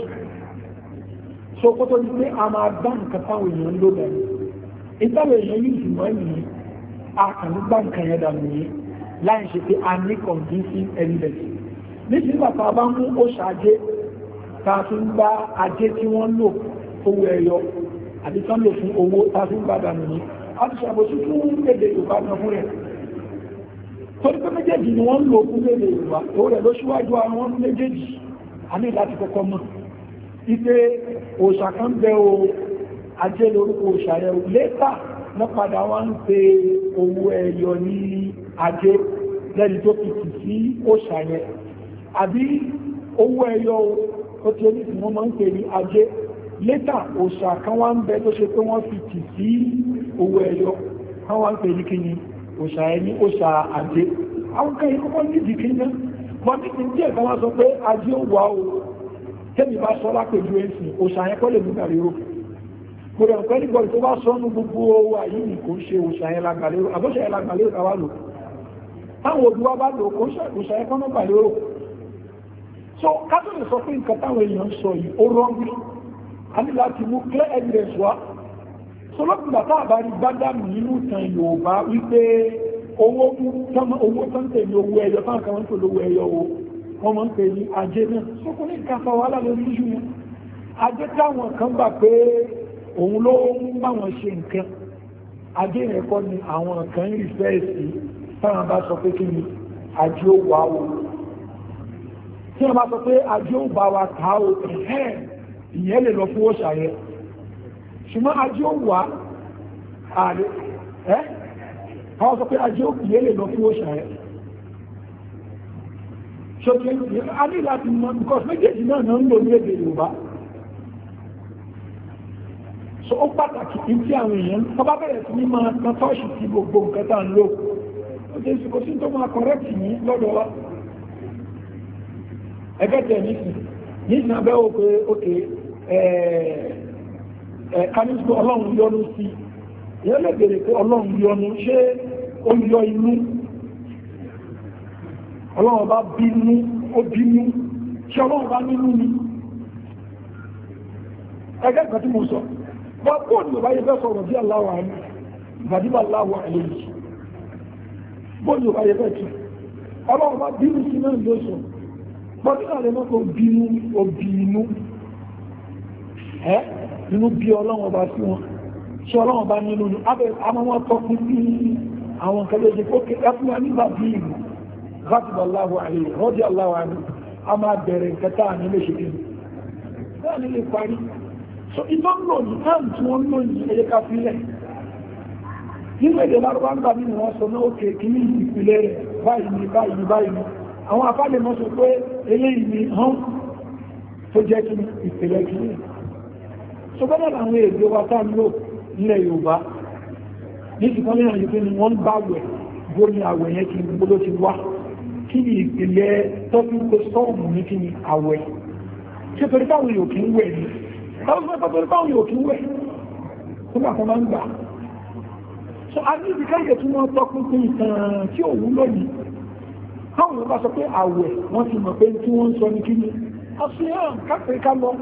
so kó tó ní pé a máa bá nǹkan táwọn èèyàn ló bẹ̀rẹ̀ ìtàwọn èèyàn yìí jùmọ́ yìí a kàn ní bá nǹkan yẹn dànù yìí láì ṣe pé a ní convincing evidence nítorí bàtà bá mú òòṣà ajé ta fi ń bá ajé tí wọ́n lò owó ẹyọ àti tán lò fún owó ta fi ń bá dànù yìí a ti ṣàbòsí fún èdè Yorùbá náà fún rẹ̀ torí pé méjèèjì ni wọ́n lò fún èdè Yorùbá tó rẹ̀ ló ṣíwájú àwọn méjèèjì a ní láti kọ́kọ́ mọ̀ ipe òòṣà kan bẹ o ajé lórúkọ òòṣà yẹn lẹ́tà wọ́n padà wá ń pe owó ẹyọ ní ajé lẹ́ni tó fi tì sí òòṣà yẹn àbí owó ẹyọ ó ti ẹni tí wọ́n máa ń pè ní ajé lẹ́tà òòṣà kan wá ń bẹ tó ṣe pé wọ́n fi tì sí owó ẹyọ kan wá ń pè ní kíni òòṣà yẹn ní òòṣà ajé àwọn kan yìí kọ́kọ́ nídìí kí náà wọ́n ní kí n díẹ̀ kan wá sọ pé ajé ó wà o tẹ́mi bá sọ lápẹjú ẹ̀sìn òṣàyẹn kọ́ lè múgbà lérò kò rẹ̀ pẹ́ nígbọ̀n tó bá sọ ní gbogbo owó ayé ní kò ṣe òṣàyẹn lágbàlérò àbọ́ṣàyẹn lágbàlérò tàwà lò táwọn òdúwà bá lò kò òṣàyẹn kọ́ náà gbàlérò so kátólì sọ pé nǹkan táwọn èèyàn sọ yìí ó rọ́gbí a ní láti mú clear evidence wá so lọ́pùlà tá àbárí gbádàmù nínú ìtàn Yorùbá wípé owó owó tó ń tẹ̀lé owó ẹyọ táwọn kan ń tẹ̀lé owó ẹyọ o wọ́n mọ́ ń pè ní ajé náà sókún ní ìkàfà wà lórí ìṣù yẹn ajé táwọn kan gbà pé òun ló ń bá wọn ṣe nǹkan ajé yẹn kọ́ ni àwọn kan ń rí fẹ́ẹ̀sì táwọn bá sọ pé kí ni ajé ó wà o tí wọ́n bá sọ pé ajé ó bá wa ká o ẹ̀hẹ́ ìyẹn lè lọ fún òṣà yẹn ṣùgbọ́n ajé ó wà ààrẹ ẹ́ àwọn sọ pé ajé ó ìyẹn lè lọ fún òṣà yẹn ṣọ́kẹ́ a ní láti mọ̀ because méjèèjì náà náà ń lò ní èdè Yorùbá so ó pàtàkì tí àwọn èèyàn tó bá bẹ̀rẹ̀ sí ní máa kan tọ́ọ̀ṣì sí gbogbo nǹkan tá ń lò ó jẹ́ ìsìnkú sí tó máa kọ̀rẹ́kì ní lọ́dọ̀ wa ẹgbẹ́ tẹ̀ nísìn nísìn abẹ́ ó pé ókè ẹ̀ẹ́kánísù Ọlọ́run yọ́nú sí ìyẹn lè bèèrè pé Ọlọ́run yọ́nú ṣé ó yọ inú Ọlọ́run bá bínú ó bínú ṣe Ọlọ́run bá nínú ni ẹgbẹ́ ìgbà tí mo sọ bá pọ̀ ní ọba yẹ fẹ́ sọ̀rọ̀ bí aláwọ̀ àmì ìgbàdíbà aláwọ̀ àlejì bó ní ọba yẹ fẹ́ kí Ọlọ́run bá bínú sí náà ló sọ bọ́dí náà lè mọ́kọ̀ bínú ó bínú ẹ́ inú bí Ọlọ́run bá sí wọn ṣe Ọlọ́run bá nínú ni àmọ́ wọn tọ́kùn sí àwọn kẹlẹ́jì kó kẹfún wa nígbà bí ìlú Allahu alayhi rọ́dí Allahu alayhi a máa bẹ̀rẹ̀ kẹta ní lè ṣe kìí náà ní lè parí so ìtọ́ ń lò ní táàmù tí wọ́n lò ní ẹyẹ ká fílẹ̀ nínú èdè lárúbá ń gbà nínú wọn sọ náà òkè kí ní ìpìlẹ̀ rẹ̀ báyìí ní báyìí ní báyìí ní àwọn afálẹ̀ mọ́ sọ pé eléyìí ní hàn tó jẹ́ kí ìpìlẹ̀ kí ní so bẹ́ẹ̀ àwọn èdè wa tá ń lò nílẹ̀ Yorùbá ní ìsìnkán ní àyíké ni wọ́n bá wẹ̀ bó ní àwẹ̀ yẹn kí gbogbo ti wá kí ni ìpìlẹ̀ tọ́pín pé sọ́ọ̀mù ní kí ni àwẹ̀ ṣe torí báwọn yóò kí ń wẹ̀ ní torí báwọn yóò kí ń wẹ̀ tó bá kan máa ń gbà so a ní ìdíkáyẹ̀ tí wọ́n tọ́pín pé ìtàn tí ò wúlò ní káwọn bá sọ pé àwẹ̀ wọ́n ti mọ̀ pé tí wọ́n ń sọ ní kí ni ọ̀sán kápẹ́ ká lọ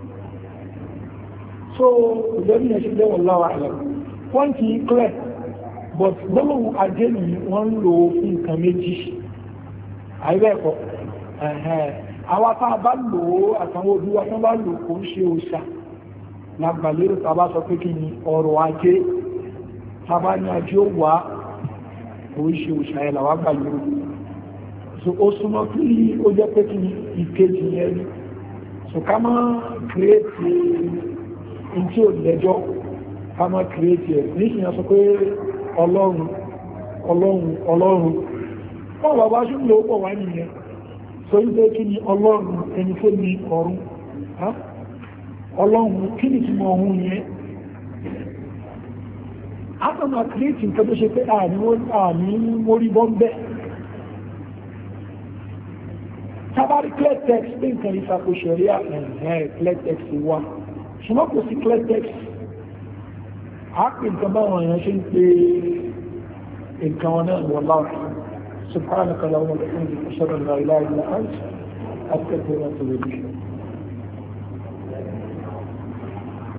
so ìlẹ́bí yẹn ṣe lẹ́wọ̀n láwà àlẹ́ wọ́n ti clear but gbọ́lọ̀wọ̀ ajé ni wọ́n ń lò fún nǹkan méjì àìbẹ́ẹ̀kọ́ àwọn tá a bá lò ó àtàwọn olúwa tán bá lò kò ń ṣe òṣà lágbàlérò tàbá sọ pé kí ni ọrọ̀ ajé tàbá ní ajé ó wà kò ń ṣe òṣà ẹ̀ làwà gbàlérò so ó súnmọ́ kí ó jẹ́ pé kí ni ìkejì yẹn ni so ká máa kírètì in tí ò lẹ́jọ́ ká máa kírètì ẹ̀ níṣìyàn sọ pé ọlọ́run ọlọ́run ọlọ́run wọ́n bàbá ṣe ń lò pọ̀ wá nìyẹn so ń pé kí ni ọlọ́run ẹni tó ní ọ̀run ọlọ́run kí ni tí mọ̀ ọ̀hún yẹn átọ̀mà kírètì nǹkan tó ṣe pé àní mórí bọ́m̀bẹ́ tabari clear text pé nǹkan ìsàkó ṣẹ̀ríà ẹ̀hẹ́ clear text wà ṣùgbọ́n kò sí clear text àápì nǹkan báwọn èèyàn ṣe ń pè nǹkan wọn náà wọ́n láwọ̀ subhanaka Allahumma wa bihamdika ashhadu an la ilaha illa anta astaghfiruka wa atubu ilayk